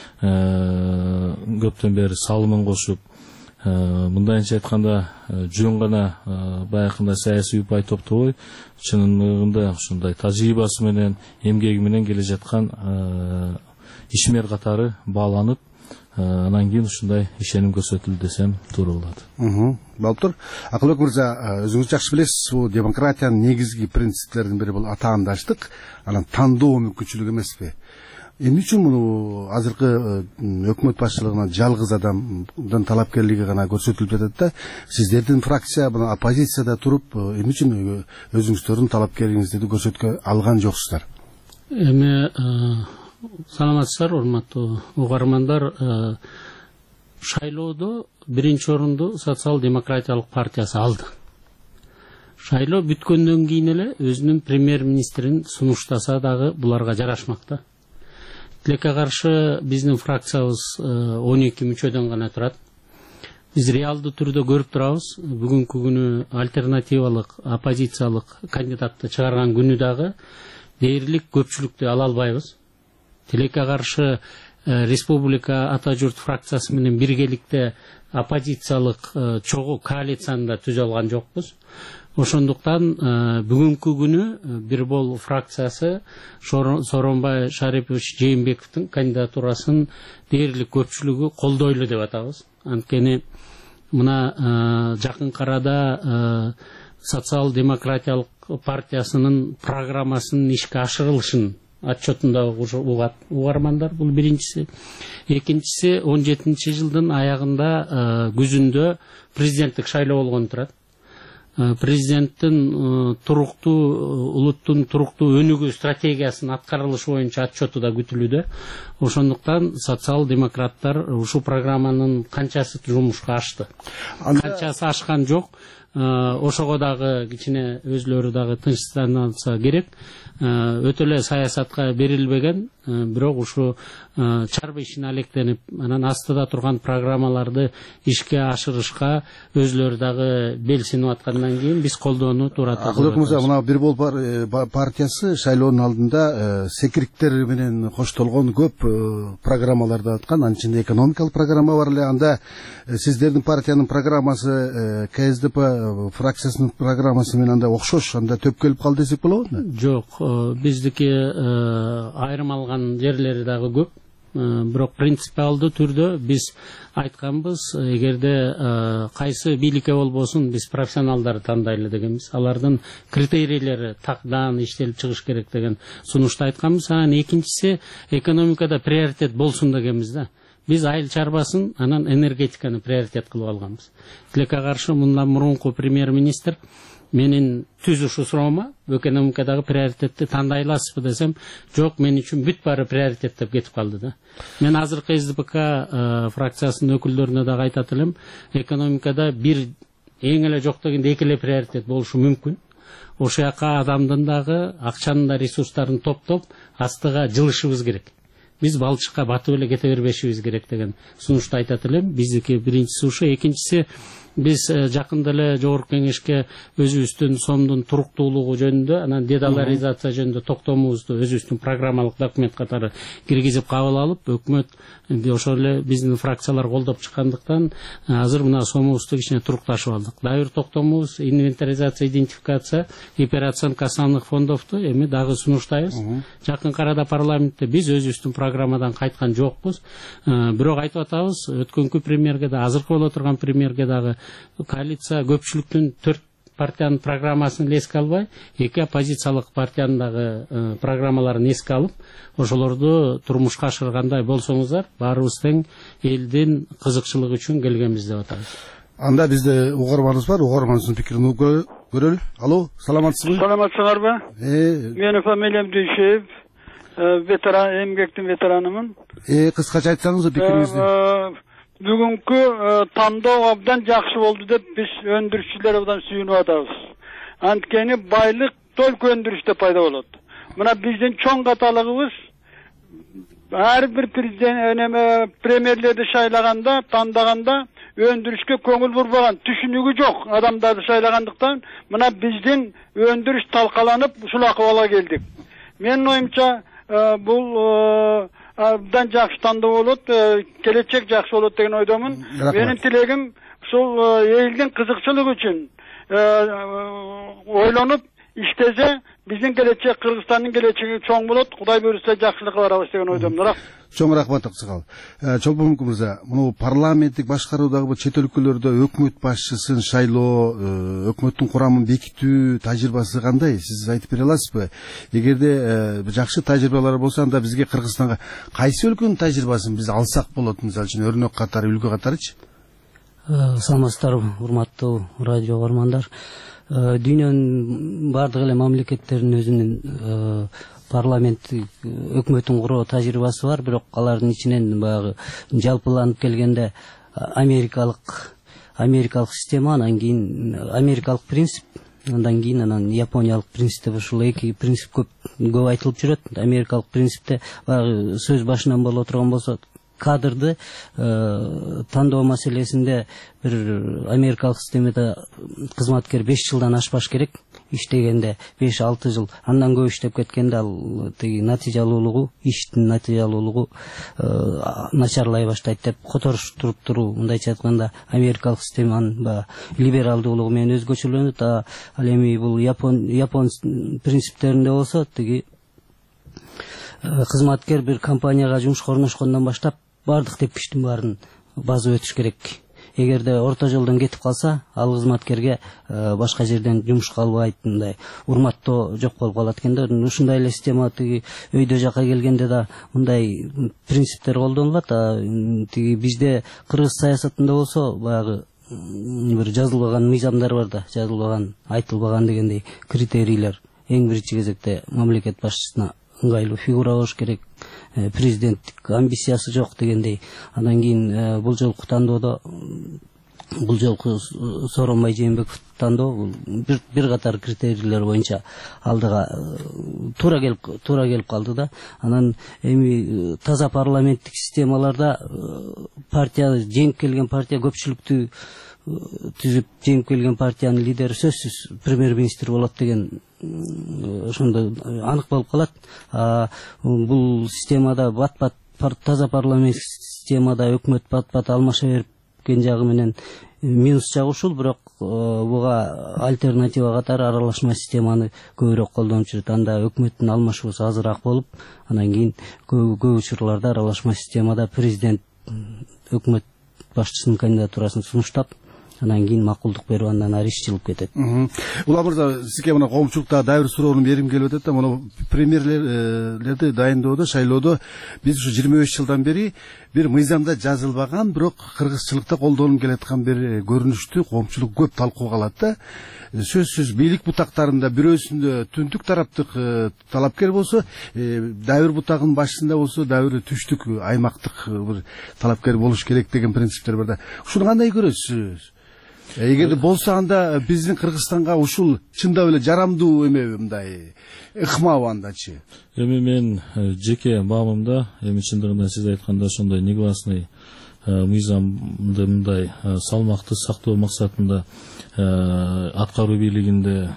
көптөн бери салымын кошуп, мындайча айтканда жөн гана баягындай саясий упай топтобой, чынында ушундай тажрыйбасы менен, эмгеги менен келе жаткан ишмер катары бааланып, анан кийин ушундай ишеним көрсөтүлдү десем туура болот. Болуп тур. Акылбек мырза, өзүңүз жакшы билесиз, бул демократиянын негизги принциптеринин бири бул атаандаштык, анан тандоо мүмкүнчүлүгү эмеспи? Эмне үчүн муну азыркы өкмөт башчылыгына жалгыз адамдын талапкерлиги гана көрсөтүлүп жатат да? Сиздердин фракция мына оппозицияда туруп, эмне үчүн өзүңүздөрдүн талапкерлигиңизди көрсөткө алган жоксуздар? Эми саламатсыздар, урматтуу угармандар. Шайлоодо биринчи орунду социал-демократиялык партиясы алды. Шайлоо бүткөндөн кийин эле өзүнүн премьер-министрин сунуштаса дагы буларга жарашмакта. Тилекке каршы биздин фракциябыз он эки мүчөдөн гана турат. Биз реалдуу түрдө көрүп турабыз. Бүгүнкү күнү альтернативалык, оппозициялык кандидатты чыгарган күнү дагы дээрлик көпчүлүктү ала албайбыз. Тилекке каршы республика ата журт фракциясы менен биргеликте оппозициялык чогуу коалицияны да түзө алган жокпуз. Ошондуктан бүгүнкү күнү бир бол фракциясы Сооронбай Шарипович Жээнбековдун кандидатурасын дээрлик көпчүлүгү колдойлу деп атабыз. Анткени мына жакын арада социал-демократиялык партиясынын программасынын ишке ашырылышын отчетунда угат угармандар. Бул биринчиси. Экинчиси, он жетинчи жылдын аягында күзүндө президенттик шайлоо болгон турат. президенттин туруктуу улуттун туруктуу өнүгүү стратегиясынын аткарылышы боюнча отчету да күтүлүүдө. Ошондуктан социал демократтар ушул программанын канчасы жумушка ашты, канчасы ашкан жок. Ошого дагы кичине өзлөрү дагы тынчсызданса керек. Өтө эле саясатка берилбеген, бирок ушу чарба ишине алектенип, анан астыда турган программаларды ишке ашырышка өзлөрү дагы белсинип аткандан кийин биз колдоону туура турат. Акылбек мырза, мына бир бол партиясы шайлоонун алдында секириктер менен коштолгон көп программаларды аткан. Анын ичинде экономикалык программа бар эле. Анда сиздердин партиянын программасы КСДП фракциясынын программасы менен анда окшош, анда төп келип калды десек болобу? Жок, биздики айрым алган жерлери дагы көп. Бирок принципиалдуу түрдө биз айтканбыз, эгерде кайсы бийликке болбосун биз профессионалдарды тандайлы дегенбиз. Алардын критерийлери такдан иштелип чыгыш керек деген сунушту айтканбыз. Анан экинчиси экономикада приоритет болсун дегенбиз да. Биз айыл чарбасын, анан энергетиканы приоритет кылып алганбыз. Тилекке каршы мындан мурунку премьер-министр менин түз ушу суроома экономикадагы приоритетти тандай аласызбы десем, жок, мен үчүн бүт баары приоритет деп кетип калды да. Мен азыркы СДПК фракциясынын өкүлдөрүнө дагы айтат элем, экономикада бир эң эле жок дегенде эки эле приоритет болушу мүмкүн. Ошол жака адамдын дагы акчанын да ресурстарын топтоп астыга жылышыбыз керек. Биз балчыкка батып эле кете бербешибиз керек деген сунушту айтат элем. Биздики биринчиси ушу, экинчиси биз жакында эле жогорку кеңешке өзүбүздүн сомдун туруктуулугу жөнүндө, анан дедоларизация жөнүндө токтомубузду өзүбүздүн программалык документ катары киргизип кабыл алып, өкмөт ошол эле биздин фракциялар колдоп чыккандыктан азыр мына сомубузду кичине турукташып алдык. Дагы бир токтомубуз инвентаризация, идентификация, операцияка основных фондовду эми дагы сунуштайбыз. Жакынкы арада парламентте биз өзүбүздүн программадан кайткан жокпуз. Бирок айтып атабыз, өткөнкү премьерге да, азыркы боло турган премьерге дагы коалиция көпчүлүктүн төрт партиянын программасын эске албай, эки оппозициялык партиянын дагы программаларын эске алып, ошолорду турмушка ашыргандай болсоңуздар, баарыбыз тең элдин кызыкчылыгы үчүн келгенбиз деп атабыз. Анда бизде угарманыбыз бар, угарманыбыздын пикирин угуп көрөлү. Алло, саламатсызбы? Саламатсыңарбы? Менин фамилиям Дүйшеев, ветеран, эмгектин ветеранымын. Э, кыскача айтсаңыз пикириңизди. Бүгүнкү тандоо абдан жакшы болду деп биз өндүрүшчүлөр абдан сүйүнүп атабыз. Анткени байлык только өндүрүштө пайда болот. Мына биздин чоң каталыгыбыз ар бир президент премьерлерди шайлаганда, тандаганда өндүрүшкө көңүл бурбаган, түшүнүгү жок адамдарды шайлагандыктан мына биздин өндүрүш талкаланып ушул акыбалга келдик. Менин оюмча бул абдан жакшы тандоо болот, келечек жакшы болот деген ойдомун. Менин тилегим ушул элдин кызыкчылыгы үчүн ойлонуп иштесе, биздин келечек, Кыргызстандын келечеги чоң болот. Кудай буйрса жакшылыкка барабыз деген ойдомун. Чоң рахмат аксакал. Чолпонбек мырза, муну парламенттик башкаруудагы чет өлкөлөрдө өкмөт башчысын шайлоо, өкмөттүн курамын бекитүү тажрыйбасы кандай? Сиз айтып бере аласызбы? Эгерде жакшы тажрыйбалар болсо, анда бизге Кыргызстанга кайсы өлкөнүн тажрыйбасын биз алсак болот, мисалы үчүн өрнөк катары, үлгү катарычы? Саламатсыздарбы, урматтуу радио угармандар. Дүйнөнүн бардык эле мамлекеттеринин өзүнүн парламент өкмөтүн куруу тажрыйбасы бар, бирок алардын ичинен баягы жалпыланып келгенде америкалык америкалык система, анан кийин америкалык принцип, андан кийин анан япониялык принцип деп ушул эки принцип көп көп айтылып жүрөт. Америкалык принципте баягы сөз башынан боло турган болсо, кадрды тандоо маселесинде бир америкалык системада кызматкер беш жылдан ашпаш керек, иштегенде беш алты жыл, андан көп иштеп кеткенде ал тиги натыйжалуулугу, иштин натыйжалуулугу начарлай баштайт деп которуштуруп туруу, мындайча айтканда америкалык системанын баягы либералдуулугу менен өзгөчөлөнөт. Ал эми бул япон япон принциптеринде болсо, тиги кызматкер бир компанияга жумушка орношкондон баштап бардык тепкичтин баарын базып өтүш керек. Эгерде орто жолдон кетип калса, ал кызматкерге башка жерден жумушка албайт, мындай урматтоо жок болуп калат экен да. Ушундай эле система тиги өйдө жака келгенде да мындай принциптер колдонулат. Тиги бизде Кыргыз саясатында болсо, баягы бир жазылбаган мыйзамдар бар да, жазылбаган, айтылбаган дегендей критерийлер. Эң биринчи кезекте мамлекет башчысына ыңгайлуу фигура болуш керек, президенттик амбициясы жок дегендей. Андан кийин бул жолку тандоодо, бул жолку Сооронбай Жээнбеков тандоо бир бир катар критерийлер боюнча алдыга туура келип туура келип калды да. Анан эми таза парламенттик системаларда партия жеңип келген партия көпчүлүктү түзүп жеңип келген партиянын лидери сөзсүз премьер-министр болот деген ошондо анык болуп калат. Бул системада бат-бат таза парламенттик системада өкмөт бат-бат алмаша берип кен жагы менен минус жагы ушул, бирок буга альтернатива катары аралашма системаны көбүрөөк колдонуп жүрөт. Анда өкмөттүн алмашуусу азыраак болуп, анан кийин көп учурларда аралашма системада президент өкмөт башчысынын кандидатурасын сунуштап, анан кийин макулдук берип, андан ары иш жылып кетет. Улам мырза, сизге мына коомчулукта дагы бир суроону бергим келип атат да, мына премьерлерди дайындоодо, шайлоодо биз ушу жыйырма беш жылдан бери бир мыйзамда жазылбаган, бирок кыргызчылыкта колдонуп келаткан бир көрүнүштү коомчулук көп талкууга алат да. Сөзсүз бийлик бутактарында бирөөсүндө түндүк тараптык талапкер болсо, дагы бир бутагынын башчысында болсо, дагы бир түштүк аймактык бир талапкер болуш керек деген принциптер бар да. Ушуну кандай көрөсүз? Эгерде болсо, анда биздин Кыргызстанга ушул чындап эле жарамдуу эмеби, мындай ыкмабы андачы? Эми мен жеке баамымда, эми чындыгында сиз айтканда ошондой негласный мыйзамды мындай салмакты сактоо максатында аткаруу бийлигинде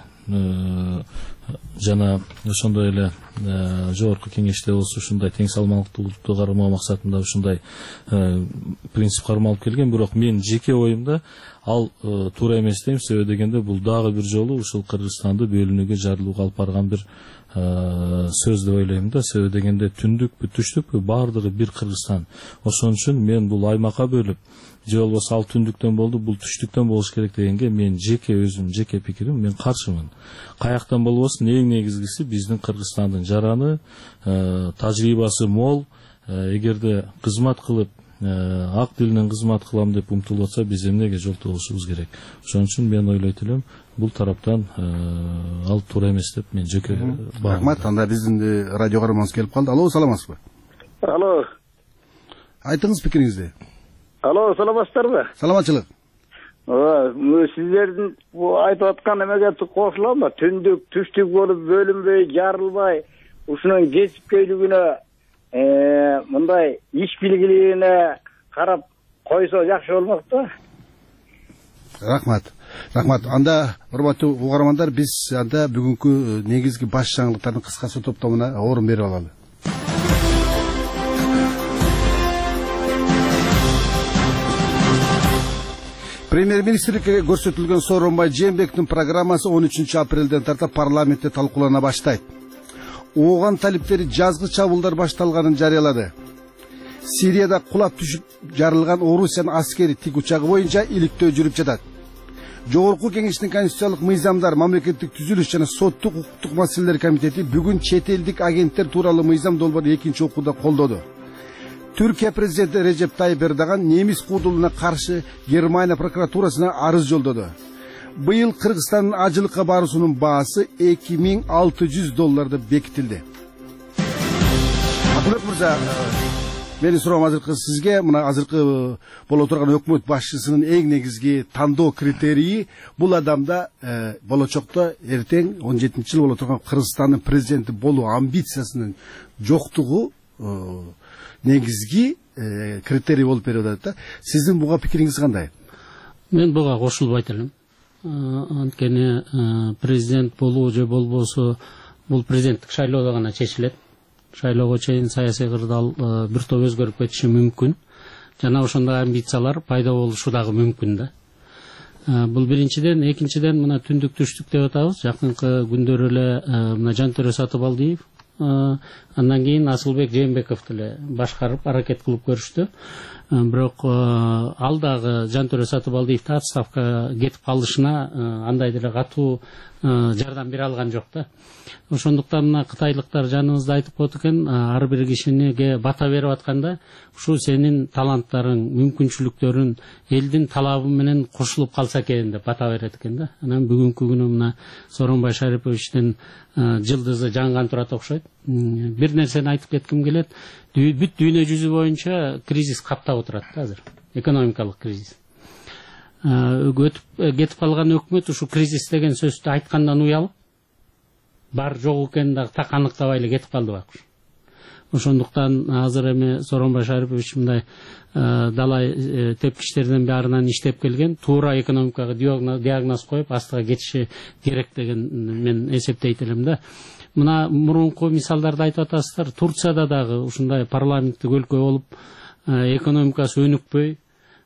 жана ошондой эле жогорку кеңеште болсо ушундай тең салмактуулукту кармоо максатында ушундай принцип кармалып келген. Бирок мен жеке оюмда ал туура эмес дейм. Себеби дегенде бул дагы бир жолу ушул Кыргызстанды бөлүнүүгө, жарылууга алып барган бир сөз деп ойлойм да. Себеби дегенде түндүкпү, түштүкпү, баардыгы бир Кыргызстан. Ошон үчүн мен бул аймакка бөлүп, же болбосо ал түндүктөн болду, бул түштүктөн болуш керек дегенге мен жеке өзүм, жеке пикирим, мен каршымын. Каяктан болбосун, эң негизгиси биздин Кыргызстандын жараны, тажрыйбасы мол. Эгерде кызмат кылып, ак дилинен кызмат кылам деп умтулуп атса, биз эмнеге жолтогушубуз керек. Ошон үчүн мен ойлойт элем, бул тараптан ал туура эмес деп мен жеке баам. Рахмат. Анда биздин радио каарманыбыз келип калды. Алло, саламатсызбы? Алло. Айтыңыз пикириңизди. Алло, саламатсыздарбы? Саламатчылык. Ооба, сиздердин айтып аткан эмеге кошулам да, түндүк, түштүк болуп бөлүнбөй, жарылбай, ушунун кесипкөйлүгүнө, мындай иш билгилигине карап койсо жакшы болмок да. Рахмат. Рахмат. Анда урматтуу угармандар, биз анда бүгүнкү негизги баш жаңылыктардын кыскасы топтомуна орун берип алалы. Премьер-министрликке көрсөтүлгөн Сооронбай Жээнбековдун программасы он үчүнчү апрелден тарта парламентте талкуулана баштайт. Ооган талиптери жазгы чабуулдар башталганын жарыялады. Сирияда кулап түшүп жарылган Орусиянын аскери тик учагы боюнча иликтөө жүрүп жатат. Жогорку кеңештин конституциялык мыйзамдар, мамлекеттик түзүлүш жана соттук укуктук маселелер комитети бүгүн чет элдик агенттер тууралуу мыйзам долбоорун экинчи окууда колдоду. Түркия президенти Режеп Тайып Эрдоган немис куудулуна каршы Германия прокуратурасына арыз жолдоду. Быйыл Кыргызстандын ажылыкка баруусунун баасы эки миң алты жүз долларды бекитилди. Акылбек мырза, менин суроом азыркы сизге, мына азыркы боло турган өкмөт башчысынын эң негизги тандоо критерийи бул адамда болочокто эртең он жетинчи жыл боло турган Кыргызстандын президенти болуу амбициясынын жоктугу негизги критерий болуп берип атат да. Сиздин буга пикириңиз кандай? Мен буга кошулбайт элем. Анткени президент болуу же болбосо бул президенттик шайлоодо гана чечилет. Шайлоого чейин саясий кырдаал бир топ өзгөрүп кетиши мүмкүн. Жана ошондой амбициялар пайда болушу дагы мүмкүн да. Бул биринчиден, экинчиден мына түндүк түштүк деп атабыз. Жакынкы күндөр эле мына Жантөре Сатыбалдиев Андан кийин Асылбек Жээнбековду эле башкарып аракет кылып көрүштү. Бирок ал дагы Жантөре Сатыбалдиевди отставкага кетип калышына андай деле катуу жардам бере алган жок да. Ошондуктан мына кытайлыктар жаныбызда айтып коет экен, ар бир кишиге бата берип атканда ушу сенин таланттарың, мүмкүнчүлүктөрүң элдин талабы менен кошулуп калса экен деп бата берет экен да. Анан бүгүнкү күнү мына Сооронбай Шариповичтин жылдызы жанган турат окшойт. Бир нерсени айтып кетким келет. Бүт дүйнө жүзү боюнча кризис каптап отурат азыр. Экономикалык кризис. Өтүп кетип калган өкмөт ушу кризис деген сөздү айткандан уялып, бар жок экенин дагы так аныктабай эле кетип калды байкуш. Ошондуктан азыр эми Сооронбай Шарипович мындай далай тепкичтердин баарынан иштеп келген, туура экономикага диагноз коюп, астыга кетиши керек деген мен эсептейт элем да. Мына мурунку мисалдарды айтып атасыздар. Турцияда дагы ушундай парламенттик өлкө болуп, экономикасы өнүкпөй,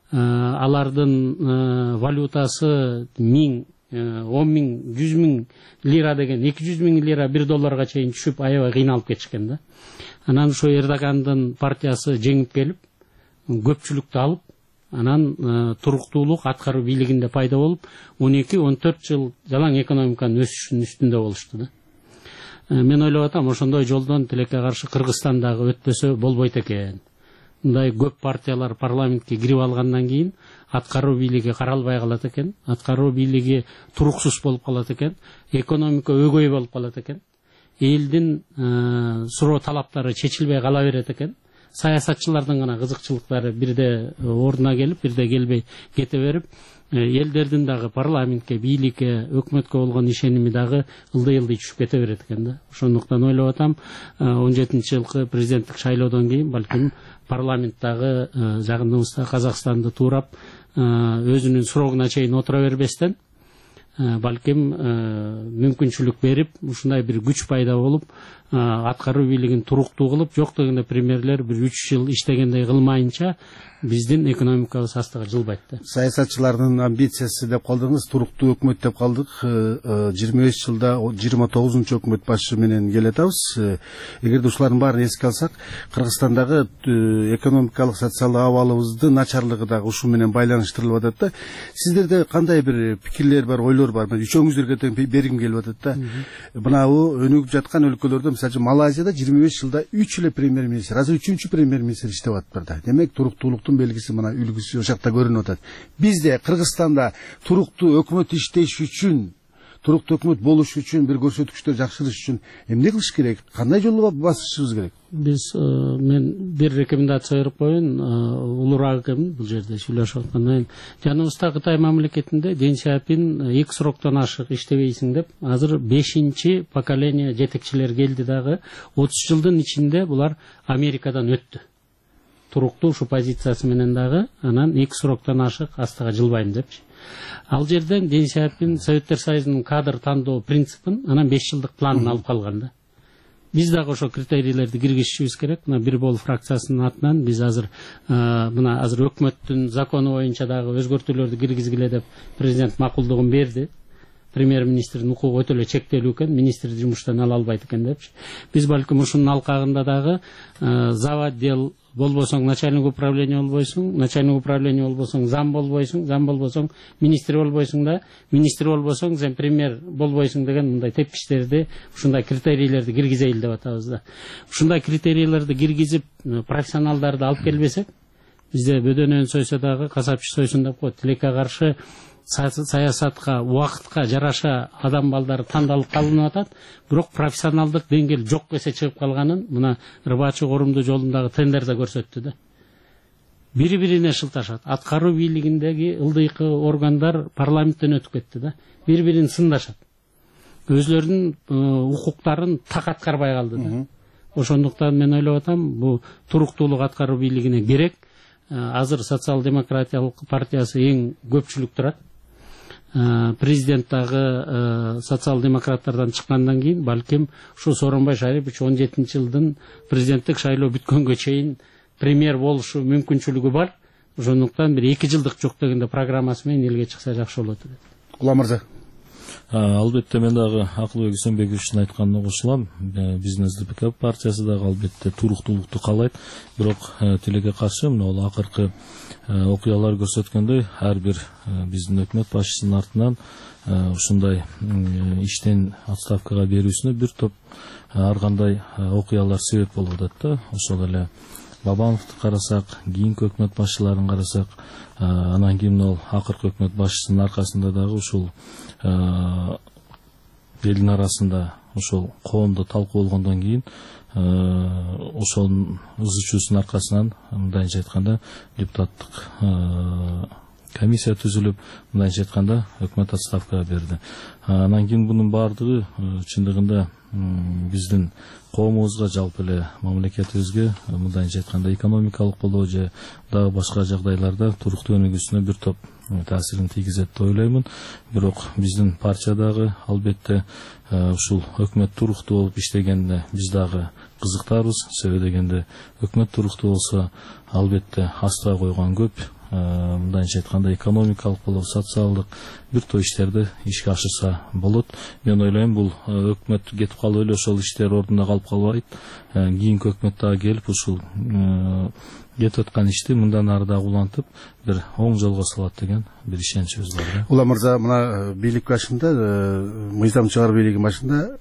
алардын валютасы миң, он миң, жүз миң лира деген, эки жүз миң лира бир долларга чейин түшүп, аябай кыйналып кетишкен да. Анан ошо Эрдогандын партиясы жеңип келип, көпчүлүктү алып, анан туруктуулук аткаруу бийлигинде пайда болуп, он эки он төрт жыл жалаң экономиканын өсүшүнүн үстүндө болушту да. Мен ойлоп атам, ошондой жолдон тилекке каршы Кыргызстан дагы өтпөсө болбойт экен. Мындай көп партиялар парламентке кирип алгандан кийин аткаруу бийлиги каралбай калат экен, аткаруу бийлиги туруксуз болуп калат экен, экономика өгөй болуп калат экен, элдин суроо талаптары чечилбей кала берет экен, саясатчылардын гана кызыкчылыктары бирде ордуна келип, бирде келбей кете берип, элдердин дагы парламентке, бийликке, өкмөткө болгон ишеними дагы ылдый-ылдый түшүп кете берет экен да. Ошондуктан ойлоп атам, он жетинчи жылкы президенттик шайлоодон кийин балким парламент дагы жагыныбызда Казакстанды туурап, өзүнүн срогуна чейин отура бербестен, балким мүмкүнчүлүк берип, ушундай бир күч пайда болуп, аткаруу бийлигин туруктуу кылып, жок дегенде премьерлер бир үч жыл иштегендей кылмайынча биздин экономикабыз астыга жылбайт да. Саясатчылардын амбициясы деп калдыңыз, туруктуу өкмөт деп калдык. жыйырма беш жылда жыйырма тогузунчу өкмөт башы менен келатабыз. Эгерде ушулардын баарын эске алсак, Кыргызстандагы экономикалык социалдык абалыбыздын начарлыгы дагы ушу менен байланыштырылып атат да. Сиздерде кандай бир пикирлер бар, ойлор бар? Мен үчөөңүздөргө тең бергим келип атат да. Мынабу өнүгүп жаткан өлкөлөрдө, мисалы Малайзияда жыйырма беш жылда үч эле премьер-министр, азыр үчүнчү премьер-министр иштеп атат да. Демек туруктуулуктун белгиси мына үлгүсү ошакта көрүнүп атат. Бизде Кыргызстанда туруктуу өкмөт иштеш үчүн, туруктуу өкмөт болуш үчүн, бир көрсөткүчтөр жакшырыш үчүн эмне кылыш керек? Кандай жолго басышыбыз керек? Биз мен бир рекомендация берип коеюн, улураак экенмин бул жерде сүйлөшүп аткандан. Жаныбызда Кытай мамлекетинде Дэн Сяопин эки сроктон ашык иштебейсиң деп, азыр бешинчи поколение жетекчилер келди дагы, отуз жылдын ичинде булар Америкадан өттү. Туруктуу ушу позициясы менен дагы, анан эки сроктон ашык астыга жылбайм депчи. Ал жерден Дэн Сяопин Советтер Союзунун кадр тандоо принципин, анан беш жылдык планын алып калган да. Биз дагы ошо критерийлерди киргизишибиз керек. Мына бир бол фракциясынын атынан биз азыр мына азыр өкмөттүн закону боюнча дагы өзгөртүүлөрдү киргизгиле деп президент макулдугун берди. Премьер-министрдин укугу өтө эле чектелүү экен, министр жумуштан ала албайт экен депчи. Биз балким ушунун алкагында дагы зав. Отдел болбосоң начальник управление болбойсуң, начальник управление болбосоң зам болбойсуң, зам болбосоң министр болбойсуң да, министр болбосоң сен премьер болбойсуң деген мындай тепкичтерди, ушундай критерийлерди киргизейли деп атабыз да. Ушундай критерийлерди киргизип, профессионалдарды алып келбесек, бизде бөдөнөн сойсо дагы касапчы сойсун деп коет. Тилекке каршы саясатка, убакытка жараша адам балдары тандалып калынып атат, бирок профессионалдык деңгээл жок эсе чыгып калганын мына рыбачы корумдуу жолундагы тендерде көрсөттү да. Бири-бирине шылташат. Аткаруу бийлигиндеги ылдыйкы органдар парламенттен өтүп кетти да. Бири-бирин сындашат. Өзлөрүнүн укуктарын так аткарбай калды да. Ошондуктан мен ойлоп атам, бул туруктуулук аткаруу бийлигине керек. Азыр социал-демократиялык партиясы эң көпчүлүк турат. Президент дагы социал-демократтардан чыккандан кийин балким ушу Сооронбай Шарипович он жетинчи жылдын президенттик шайлоо бүткөнгө чейин премьер болушу мүмкүнчүлүгү бар. Ошондуктан бир эки жылдык жок дегенде программасы менен элге чыкса жакшы болот. Кула мырза. Албетте мен дагы Акылбек Үсөнбековичтин айтканына кошулам. Биздин эс дэ пэ ка партиясы дагы албетте туруктуулукту каалайт, бирок тилекке каршы мына ол акыркы окуялар көрсөткөндөй ар бир биздин өкмөт башчысынын артынан ушундай иштен отставкага берүүсүнө бир топ ар кандай окуялар себеп болуп атат да. Ошол эле Бабановду карасак, кийинки өкмөт башчыларын карасак, анан кийин ол акыркы өкмөт башчысынын аркасында дагы ушул элдин арасында ошол коомдо талкуу болгондон кийин ошонун ыз чуусунун аркасынан мындайча айтканда депутаттык комиссия түзүлүп, мындайча айтканда өкмөт отставкага берди. Анан кийин бунун баардыгы чындыгында биздин коомубузга, жалпы эле мамлекетибизге мындайча айтканда экономикалык колдоо же дагы башка жагдайларда туруктуу өнүгүүсүнө бир топ таасирин тийгизет деп ойлоймун. Бирок биздин партиядагы албетте ушул өкмөт туруктуу болуп иштегенде биз дагы кызыктарбыз. Себеби дегенде өкмөт туруктуу болсо албетте астыга койгон көп мындайча айтканда экономикалык болобу социалдык бир топ иштерди ишке ашырса болот. Мен ойлойм бул өкмөт кетип калып эле ошол иштер ордунда калып калбайт. Кийинки өкмөт дагы келип ушул кетип аткан ишти мындан ары дагы улантып бир оң жолго салат деген бир ишеничибиз бар. Улам мырза, мына бийлик башында, мыйзам чыгаруу бийлигинин башында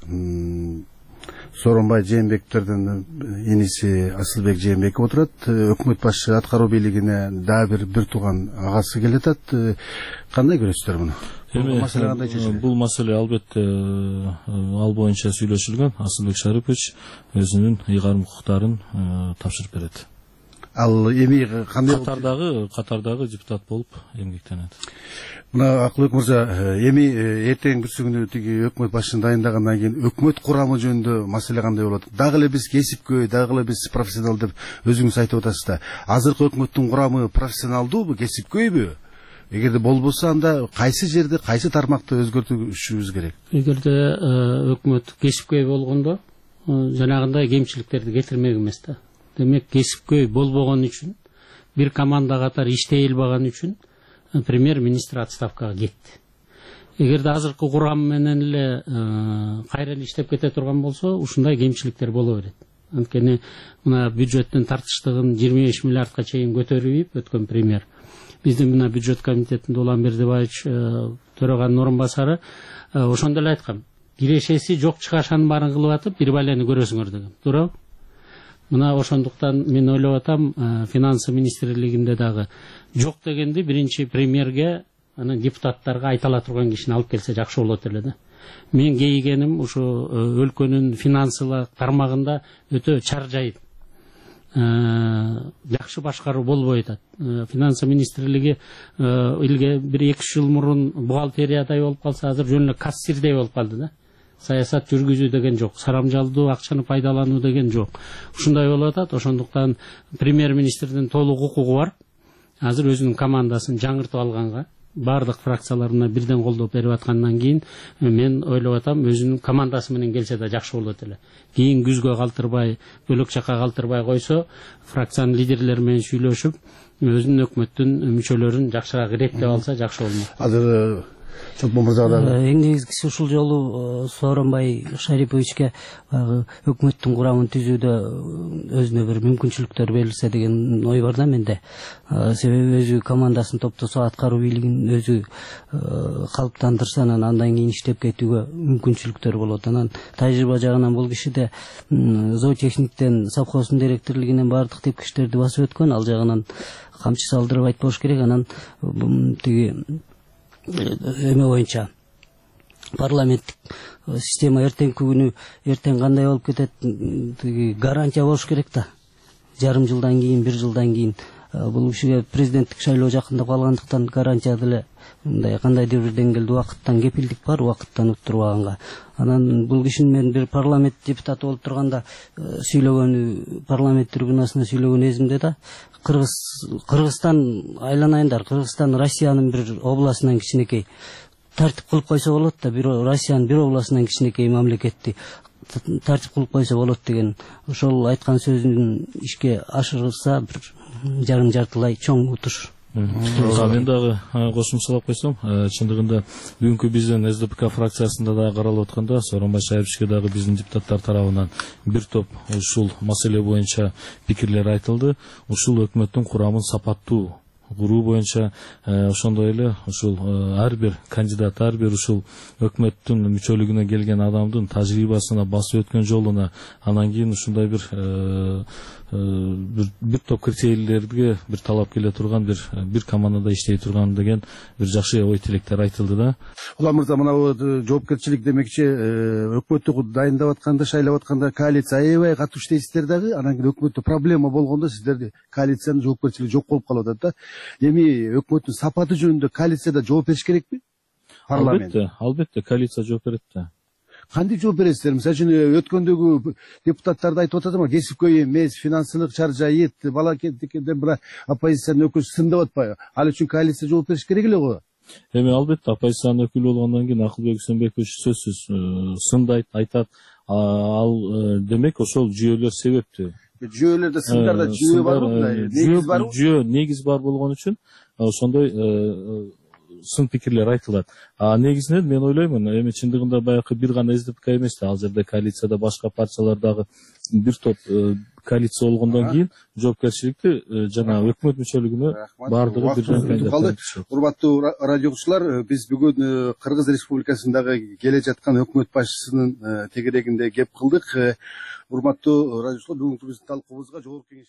Сооронбай Жээнбековдин иниси Асылбек Жээнбеков отурат. Өкмөт башчы аткаруу бийлигине дагы бир бир тууган агасы келе атат. Кандай көрөсүздөр муну? Бул маселе кандай чечилет? Бул маселе албетте ал боюнча сүйлөшүлгөн. Асылбек Шарипович өзүнүн ыйгарым укуктарын тапшырып берет. Ал эми кандай катардагы катардагы депутат болуп эмгектенет. Мына Акылбек мырза, эми эртең бүсү күнү тиги өкмөт башчысын дайындагандан кийин өкмөт курамы жөнүндө маселе кандай болот? Дагы эле биз кесипкөй, дагы эле биз профессионал деп өзүңүз айтып атасыз да. Азыркы өкмөттүн курамы профессионалдуубу, кесипкөйбү? Эгерде болбосо, анда кайсы жерде, кайсы тармакты өзгөртүшүбүз керек? Эгерде өкмөт кесипкөй болгондо жанагындай кемчиликтерди кетирмек эмес да. Демек, кесипкөй болбогон үчүн, бир команда катары иштей албаган үчүн премьер-министр отставкага кетти. Эгерде азыркы курам менен эле кайра эле иштеп кете турган болсо, ушундай кемчиликтер боло берет. Анткени мына бюджеттин тартыштыгын жыйырма беш миллиардка чейин көтөрүп өткөн премьер. Биздин мына бюджет комитетинде Улан Бердибаевич төрөгөнүн орун басары ошондо эле айткан. Кирешеси жок чыгашанын баарын кылып атып, бир балени көрөсүңөр деген. Туурабы? Мына ошондуктан мен ойлоп атам, финансы министрлигинде дагы жок дегенди биринчи премьерге, анан депутаттарга айта ала турган кишини алып келсе жакшы болот эле да. Мен кейигеним ушу өлкөнүн финансылык тармагында өтө чаржайып, жакшы башкаруу болбой атат. Финансы министрлиги илге бир эки үч жыл мурун бухгалтериядай болуп калса, азыр жөн эле кассирдей болуп калды да. Саясат жүргүзүү деген жок, сарамжалдуу акчаны пайдалануу деген жок. Ушундай болуп атат. Ошондуктан премьер-министрдин толук укугу бар. Азыр өзүнүн командасын жаңыртып алганга, бардык фракцияларына бирден колдоо берип аткандан кийин мен ойлоп атам, өзүнүн командасы менен келсе да жакшы болот эле. Кийин күзгө калтырбай, бөлөк жакка калтырбай койсо, фракциянын лидерлери менен сүйлөшүп, өзүнүн өкмөттүн мүчөлөрүн жакшыраак иреттеп алса жакшы болмок. Азыр Эң негизгиси ушул жолу Сооронбай Шариповичке өкмөттүн курамын түзүүдө өзүнө бир мүмкүнчүлүктөр берилсе деген ой бар да менде. Себеби өзү командасын топтосо, аткаруу бийлигин өзү калыптандырса, анан кийин иштеп кетүүгө мүмкүнчүлүктөр болот. Анан тажрыйба жагынан бул кишиде зоотехниктен, совхоздун директорлугунан баардык тепкичтерди басып өткөн, ал жагынан камчы салдырып айтпош керек. Анан тиги эме боюнча парламенттик система эртеңки күнү эртең кандай болуп кетет, тиги гарантия болуш керек да. Жарым жылдан кийин, бир жылдан кийин бул кишиге президенттик шайлоо жакындап калгандыктан гарантия деле мындай кандайдыр бир деңгээлде убакыттан кепилдик бар, убакыттан уттурбаганга. Анан бул кишинин мен бир парламент депутаты болуп турганда сүйлөгөнү, парламент трибунасында сүйлөгөн эзимде да, Кыргызстан айланайындар, Кыргызстан Россиянын бир областынан кичинекей тартип кылып койсо болот да, бир Россиянын бир областынан кичинекей мамлекетти тартип кылып койсо болот деген ошол айткан сөзүн ишке ашырылса бир жарым жартылай чоң утуш мен дагы кошумчалап койсом, чындыгында бүгүнкү биздин СДПК фракциясында дагы каралып атканда Сооронбай Шариповичке дагы биздин депутаттар тарабынан бир топ ушул маселе боюнча пикирлер айтылды. Ушул өкмөттүн курамын сапаттуу куруу боюнча ошондой эле ушул ар бир кандидат, ар бир ушул өкмөттүн мүчөлүгүнө келген адамдын тажрыйбасына, басып өткөн жолуна, анан кийин ушундай бир бир топ критерийлерге бир талап келе турган бир бир командада иштей турган деген бир жакшы ой тилектер айтылды да. Улам мырза, мына жоопкерчилик демекчи өкмөттү дайындап атканда, шайлап атканда коалиция аябай катуу иштейсиздер дагы, анан кийин өкмөттө проблема болгондо сиздерди коалициянын жоопкерчилиги жок болуп калып атат да. Эми өкмөттүн сапаты жөнүндө коалицияда жооп бериш керекпи? Парламент. Албетте, албетте коалиция жооп берет да. Кандай жооп бересиздер? Мисалы үчүн өткөндөгү депутаттарды айтып атат, кесипкөй эмес, финансылык чаржайыт, балакеттикенден бир оппозициянын өкүлү сындап атпайбы? Ал үчүн коалиция жооп бериш керек эле го. Эми албетте оппозициянын өкүлү болгондон кийин Акылбек Үсөнбекович сөзсүз сындайт, айтат. Ал демек ошол жүйөлөр себептүү. Жүйөлөрдө сындарда жүйө барбы? Негиз барбы? Жүйө негиз бар болгон үчүн ошондой сын пикирлер айтылат. А негизинен мен ойлоймун, эми чындыгында баягы бир гана СДПК эмес да, ал жерде коалицияда башка партиялар дагы бир топ коалиция болгондон кийин жоопкерчиликти жана өкмөт мүчөлүгүнө баардыгы бирден калды. Урматтуу радио угуучулар, биз бүгүн Кыргыз Республикасындагы келе жаткан өкмөт башчысынын тегерегинде кеп кылдык. Урматтуу радио угуучулар, бүгүнкү биздин талкуубузга жогорку кеңеш